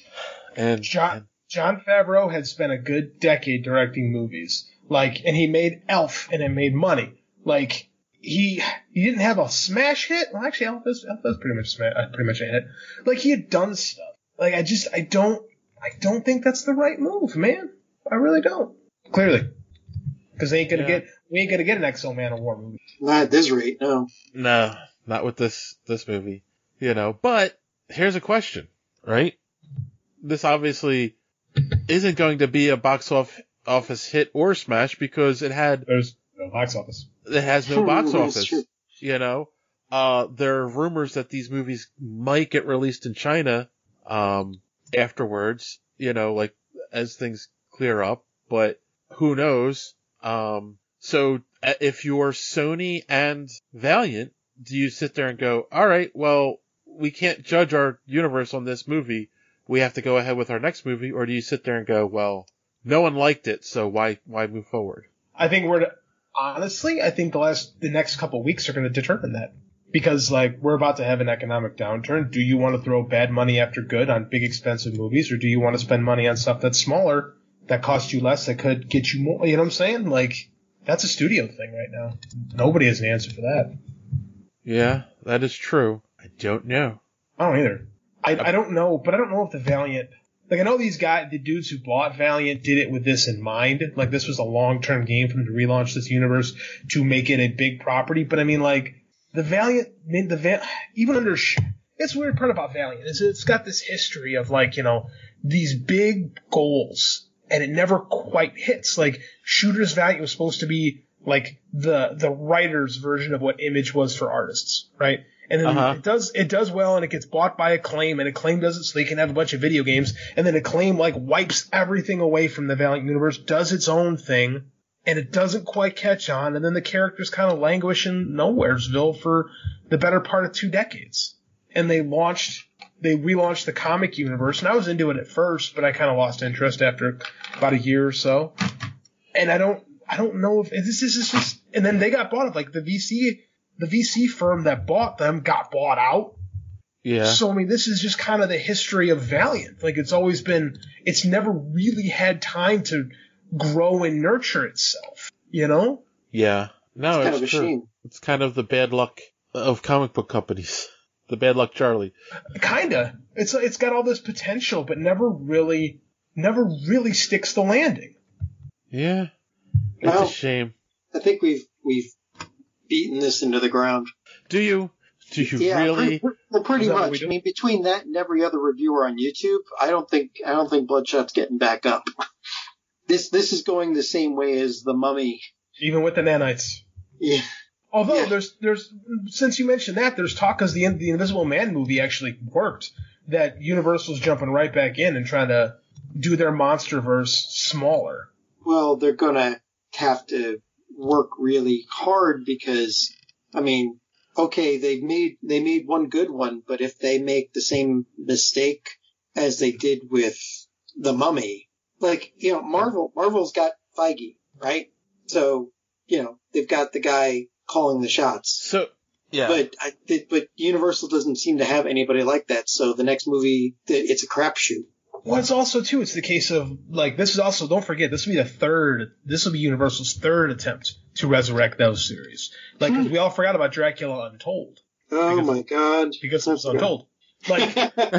Speaker 1: And
Speaker 10: John,
Speaker 1: and
Speaker 10: Jon Favreau had spent a good decade directing movies. Like, and he made Elf, and it made money. Like, he he didn't have a smash hit. Well, actually, Elf is, Elf is pretty much sma- uh, pretty much a hit. Like, he had done stuff. Like, I just, I don't, I don't think that's the right move, man. I really don't. Clearly. Because they ain't gonna
Speaker 1: Yeah.
Speaker 10: get, we ain't gonna get an X-O Man of War movie.
Speaker 7: Not at this rate, no.
Speaker 1: no, not with this, this movie. You know, but here's a question, right? This obviously isn't going to be a box off, office hit or smash because it had,
Speaker 10: There's no box office.
Speaker 1: it has no box
Speaker 7: That's
Speaker 1: office.
Speaker 7: true.
Speaker 1: You know, uh, there are rumors that these movies might get released in China, um, afterwards, you know, like as things clear up, but who knows? Um, so uh, if you're Sony and Valiant, do you sit there and go, all right, well, we can't judge our universe on this movie. We have to go ahead with our next movie. Or do you sit there and go, well, no one liked it, so why, why move forward?
Speaker 10: I think we're, honestly, I think the last, the next couple of weeks are going to determine that. Because, like, we're about to have an economic downturn. Do you want to throw bad money after good on big, expensive movies, or do you want to spend money on stuff that's smaller, that costs you less, that could get you more? You know what I'm saying? Like, that's a studio thing right now. Nobody has an answer for that.
Speaker 1: Yeah, that is true. I don't know.
Speaker 10: I don't either. I, I don't know, but I don't know if the Valiant, like, I know these guys, the dudes who bought Valiant did it with this in mind. Like, this was a long-term game for them to relaunch this universe to make it a big property. But I mean, like, the Valiant, I mean, the Val, even under, it's the weird part about Valiant is it's got this history of, like, you know, these big goals, and it never quite hits. Like, Shooter's Valiant was supposed to be like the the writer's version of what Image was for artists, right? And then
Speaker 1: Uh-huh.
Speaker 10: it does it does well, and it gets bought by Acclaim, and Acclaim does it so they can have a bunch of video games, and then Acclaim like wipes everything away from the Valiant universe, does its own thing, and it doesn't quite catch on, and then the characters kind of languish in Nowheresville for the better part of two decades. And they launched they relaunched the comic universe, and I was into it at first, but I kind of lost interest after about a year or so. And I don't I don't know if this is just, and then they got bought up. Like the V C, the V C firm that bought them got bought out.
Speaker 1: Yeah.
Speaker 10: So I mean, this is just kind of the history of Valiant. Like it's always been, it's never really had time to grow and nurture itself. You know?
Speaker 1: Yeah. No,
Speaker 7: It's kind
Speaker 1: it's
Speaker 7: of a
Speaker 1: true.
Speaker 7: shame.
Speaker 1: It's kind of the bad luck of comic book companies. The bad luck Charlie.
Speaker 10: Kinda. It's it's got all this potential, but never really, never really sticks the landing.
Speaker 1: Yeah. It's
Speaker 7: Well,
Speaker 1: a shame.
Speaker 7: I think we've we've beaten this into the ground.
Speaker 1: Do you? Do you
Speaker 7: yeah,
Speaker 1: really?
Speaker 7: Pretty, well, pretty
Speaker 10: Is that what we
Speaker 7: much.
Speaker 10: do?
Speaker 7: I mean, between that and every other reviewer on YouTube, I don't think I don't think Bloodshot's getting back up. This this is going the same way as The Mummy.
Speaker 10: Even with the nanites.
Speaker 7: Yeah.
Speaker 10: Although
Speaker 7: Yeah.
Speaker 10: there's there's since you mentioned that, there's talk because the the Invisible Man movie actually worked, that Universal's jumping right back in and trying to do their MonsterVerse smaller.
Speaker 7: Well, they're gonna have to work really hard because, I mean, okay, they've made they made one good one, but if they make the same mistake as they did with The Mummy, like, you know, Marvel Marvel's got Feige, right? So, you know, they've got the guy calling the shots.
Speaker 1: So, yeah.
Speaker 7: But I, but Universal doesn't seem to have anybody like that. So the next movie, it's a crapshoot.
Speaker 10: Well, it's also too. It's the case of like this is also. Don't forget, this will be the third. This will be Universal's third attempt to resurrect those series. Like 'cause we all forgot about Dracula Untold.
Speaker 7: Oh
Speaker 10: Because-
Speaker 7: my god!
Speaker 10: because it was untold. Like,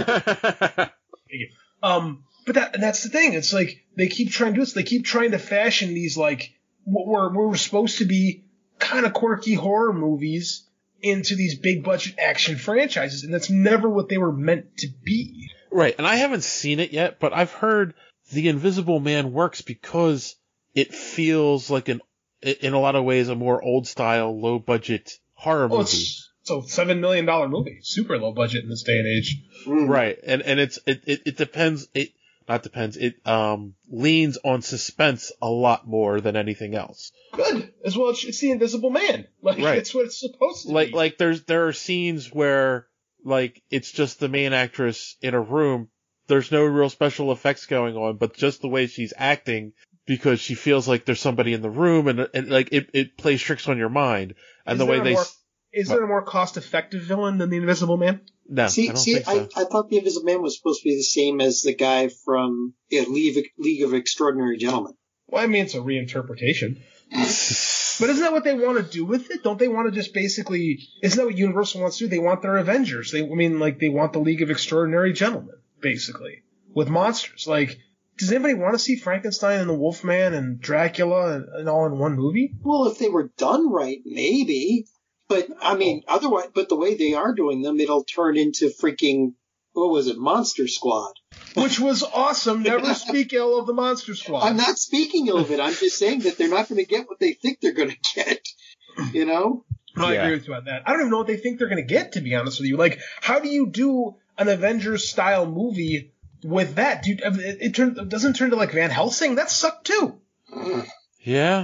Speaker 10: thank you. Um, but that that's the thing. It's like they keep trying to do this. They keep trying to fashion these like what were what were supposed to be kind of quirky horror movies into these big budget action franchises, and that's never what they were meant to be.
Speaker 1: Right, and I haven't seen it yet, but I've heard The Invisible Man works because it feels like an, in a lot of ways, a more old style, low budget horror
Speaker 10: Oh,
Speaker 1: movie.
Speaker 10: it's, it's a seven million dollar movie, super low budget in this day and age.
Speaker 1: Right, and and it's it it, it depends. It not depends. It um leans on suspense a lot more than anything else.
Speaker 10: Good, as well. It's, it's The Invisible Man. Like
Speaker 1: Right.
Speaker 10: it's what it's supposed to
Speaker 1: Like
Speaker 10: be.
Speaker 1: like there's there are scenes where like it's just the main actress in a room. There's no real special effects going on, but just the way she's acting, because she feels like there's somebody in the room, and, and like it, it plays tricks on your mind. And
Speaker 10: Is
Speaker 1: the way
Speaker 10: there a
Speaker 1: they
Speaker 10: more-
Speaker 1: s-
Speaker 10: Is there a more cost-effective villain than the Invisible Man?
Speaker 1: no,
Speaker 7: see,
Speaker 1: I don't
Speaker 7: see,
Speaker 1: think
Speaker 7: I,
Speaker 1: so.
Speaker 7: I thought the Invisible Man was supposed to be the same as the guy from yeah, League, League of Extraordinary Gentlemen.
Speaker 10: Well, I mean, it's a reinterpretation. But isn't that what they want to do with it? Don't they want to just basically? Isn't that what Universal wants to do? They want their Avengers. They, I mean, like they want the League of Extraordinary Gentlemen, basically, with monsters. Like, does anybody want to see Frankenstein and the Wolfman and Dracula and, and all in one movie?
Speaker 7: Well, if they were done right, maybe. But I mean, otherwise, but the way they are doing them, it'll turn into freaking what was it, Monster Squad?
Speaker 10: Which was awesome. Never speak ill of the Monster Squad.
Speaker 7: I'm not speaking ill of it. I'm just saying that they're not going to get what they think they're going to get. You know?
Speaker 10: No, I
Speaker 1: Yeah.
Speaker 10: agree with you on that. I don't even know what they think they're going to get, to be honest with you. Like, how do you do an Avengers-style movie with that? Dude, it, it, turn, it doesn't turn to, like, Van Helsing. That sucked, too.
Speaker 1: Yeah,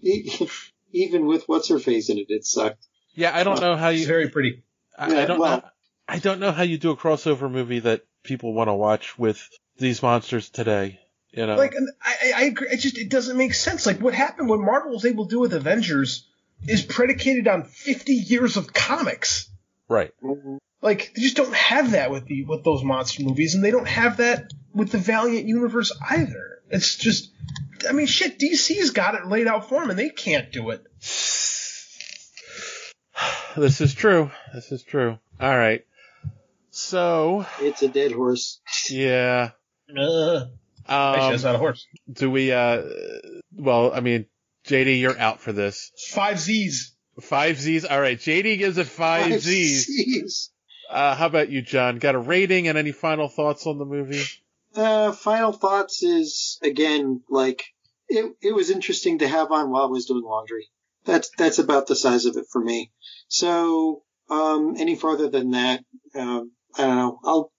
Speaker 7: Even with what's-her-face in it, it sucked.
Speaker 1: yeah. I don't know how
Speaker 10: It's
Speaker 1: you.
Speaker 10: very pretty.
Speaker 1: I, I
Speaker 7: Yeah,
Speaker 1: don't
Speaker 7: well-
Speaker 1: know. I don't know how you do a crossover movie that people want to watch with these monsters today. You know,
Speaker 10: Like, and I, I I agree. It just, it doesn't make sense. Like, what happened, what Marvel was able to do with Avengers is predicated on fifty years of comics.
Speaker 1: right?
Speaker 10: Like, they just don't have that with the with those monster movies, and they don't have that with the Valiant universe either. It's just, I mean, shit, D C's got it laid out for them, and they can't do it.
Speaker 1: This is true. This is true. All right. So
Speaker 7: It's a dead horse.
Speaker 1: yeah.
Speaker 10: Uh, actually,
Speaker 1: Um,
Speaker 10: that's not a horse.
Speaker 1: do we? Uh, well, I mean, J D, you're out for this.
Speaker 10: Five Z's.
Speaker 1: Five Z's. All right. J D gives it five,
Speaker 7: Five
Speaker 1: Z's.
Speaker 7: Z's.
Speaker 1: Uh, how about you, John? Got a rating and any final thoughts on the movie?
Speaker 7: Uh, final thoughts is, again, like, it, it was interesting to have on while I was doing laundry. That's, that's about the size of it for me. So, um, any farther than that, um, I don't know. I'll,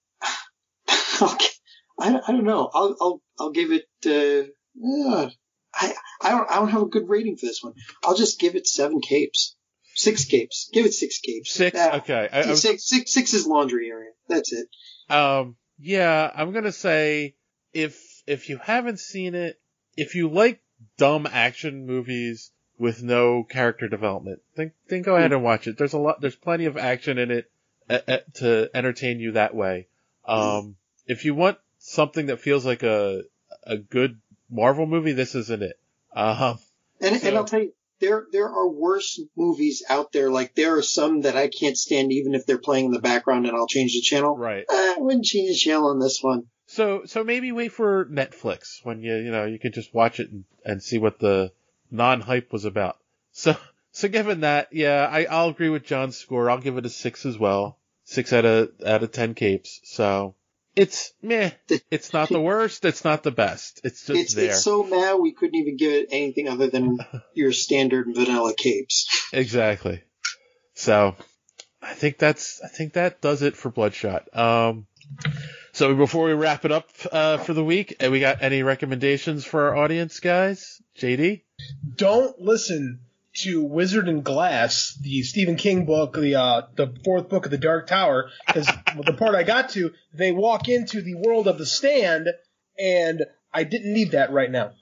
Speaker 7: I'll I, don't- I don't know. I'll, I'll, I'll give it, uh, uh, I, I don't, I don't have a good rating for this one. I'll just give it seven capes. Six capes. Give it six capes.
Speaker 1: Six?
Speaker 7: Ah,
Speaker 1: Okay. I, I was,
Speaker 7: six, six, six is laundry area. That's it.
Speaker 1: um, yeah, I'm gonna say if, if you haven't seen it, if you like dumb action movies with no character development, then, then go ahead and watch it. There's a lot, there's plenty of action in it uh, uh, to entertain you that way. Um, if you want something that feels like a, a good Marvel movie, this isn't it. Um,
Speaker 7: And,
Speaker 1: So-
Speaker 7: and I'll tell you, there there are worse movies out there. Like, there are some that I can't stand even if they're playing in the background and I'll change the channel.
Speaker 1: right.
Speaker 7: I wouldn't change the channel on this one.
Speaker 1: So, so maybe wait for Netflix when you, you know, you can just watch it and, and see what the non-hype was about. So, so given that, yeah, I, I'll agree with John's score. I'll give it a six as well. Six out of, out of ten capes. So, it's meh. It's not the worst. It's not the best. It's just
Speaker 7: It's
Speaker 1: there.
Speaker 7: it's so mad we couldn't even give it anything other than your standard vanilla capes.
Speaker 1: Exactly. So, I think that's, I think that does it for Bloodshot. Um, so before we wrap it up, uh, for the week, uh, we got any recommendations for our audience, guys? J D?
Speaker 10: Don't listen to Wizard and Glass, the Stephen King book, the uh, the fourth book of the Dark Tower, because the part I got to, they walk into the world of The Stand, and I didn't need that right now.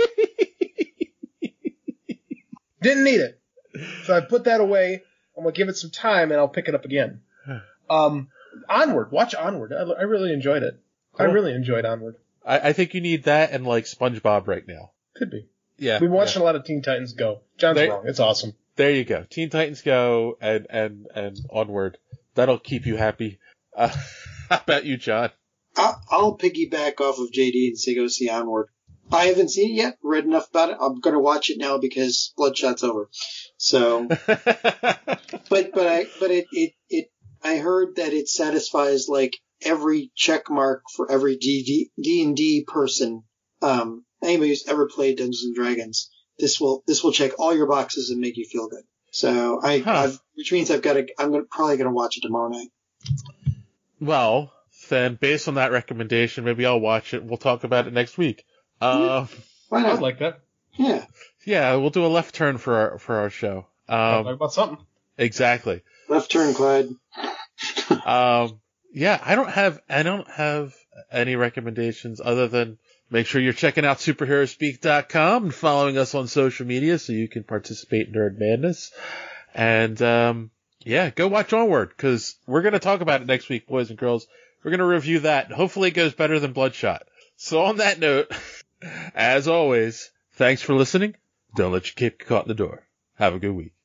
Speaker 10: Didn't need it. So I put that away. I'm going to give it some time, and I'll pick it up again. Um, Onward. Watch Onward. I, I really enjoyed it. I
Speaker 1: Cool.
Speaker 10: really enjoyed Onward.
Speaker 1: I, I think you need that and like SpongeBob right now.
Speaker 10: Could be.
Speaker 1: Yeah.
Speaker 10: We've been watching
Speaker 1: yeah.
Speaker 10: a lot of Teen Titans Go. John's
Speaker 1: They-
Speaker 10: wrong. It's awesome.
Speaker 1: There you go. Teen Titans Go and, and, and Onward. That'll keep you happy. Uh, how about you, John?
Speaker 7: I'll, I'll piggyback off of J D and say go see Onward. I haven't seen it yet, read enough about it. I'm going to watch it now because Bloodshot's over. So, but, but I, but it, it, it, I heard that it satisfies like every check mark for every D and D person, um, anybody who's ever played Dungeons and Dragons. This will this will check all your boxes and make you feel good. So I, huh. I've, which means I've got to. I'm gonna, probably going to watch it tomorrow night.
Speaker 1: Well, then, based on that recommendation, maybe I'll watch it. We'll talk about it next week. Uh,
Speaker 7: Why not?
Speaker 10: I'd like that.
Speaker 7: Yeah.
Speaker 1: Yeah, we'll do a left turn for our for our show. Um,
Speaker 10: talk about something.
Speaker 1: Exactly.
Speaker 7: Left turn, Clyde.
Speaker 1: um, yeah, I don't have I don't have any recommendations other than make sure you're checking out superhero speak dot com and following us on social media so you can participate in Nerd Madness. And um, yeah, go watch Onward because we're going to talk about it next week, boys and girls. We're going to review that. Hopefully it goes better than Bloodshot. So on that note, as always, thanks for listening. Don't let your cape get caught in the door. Have a good week.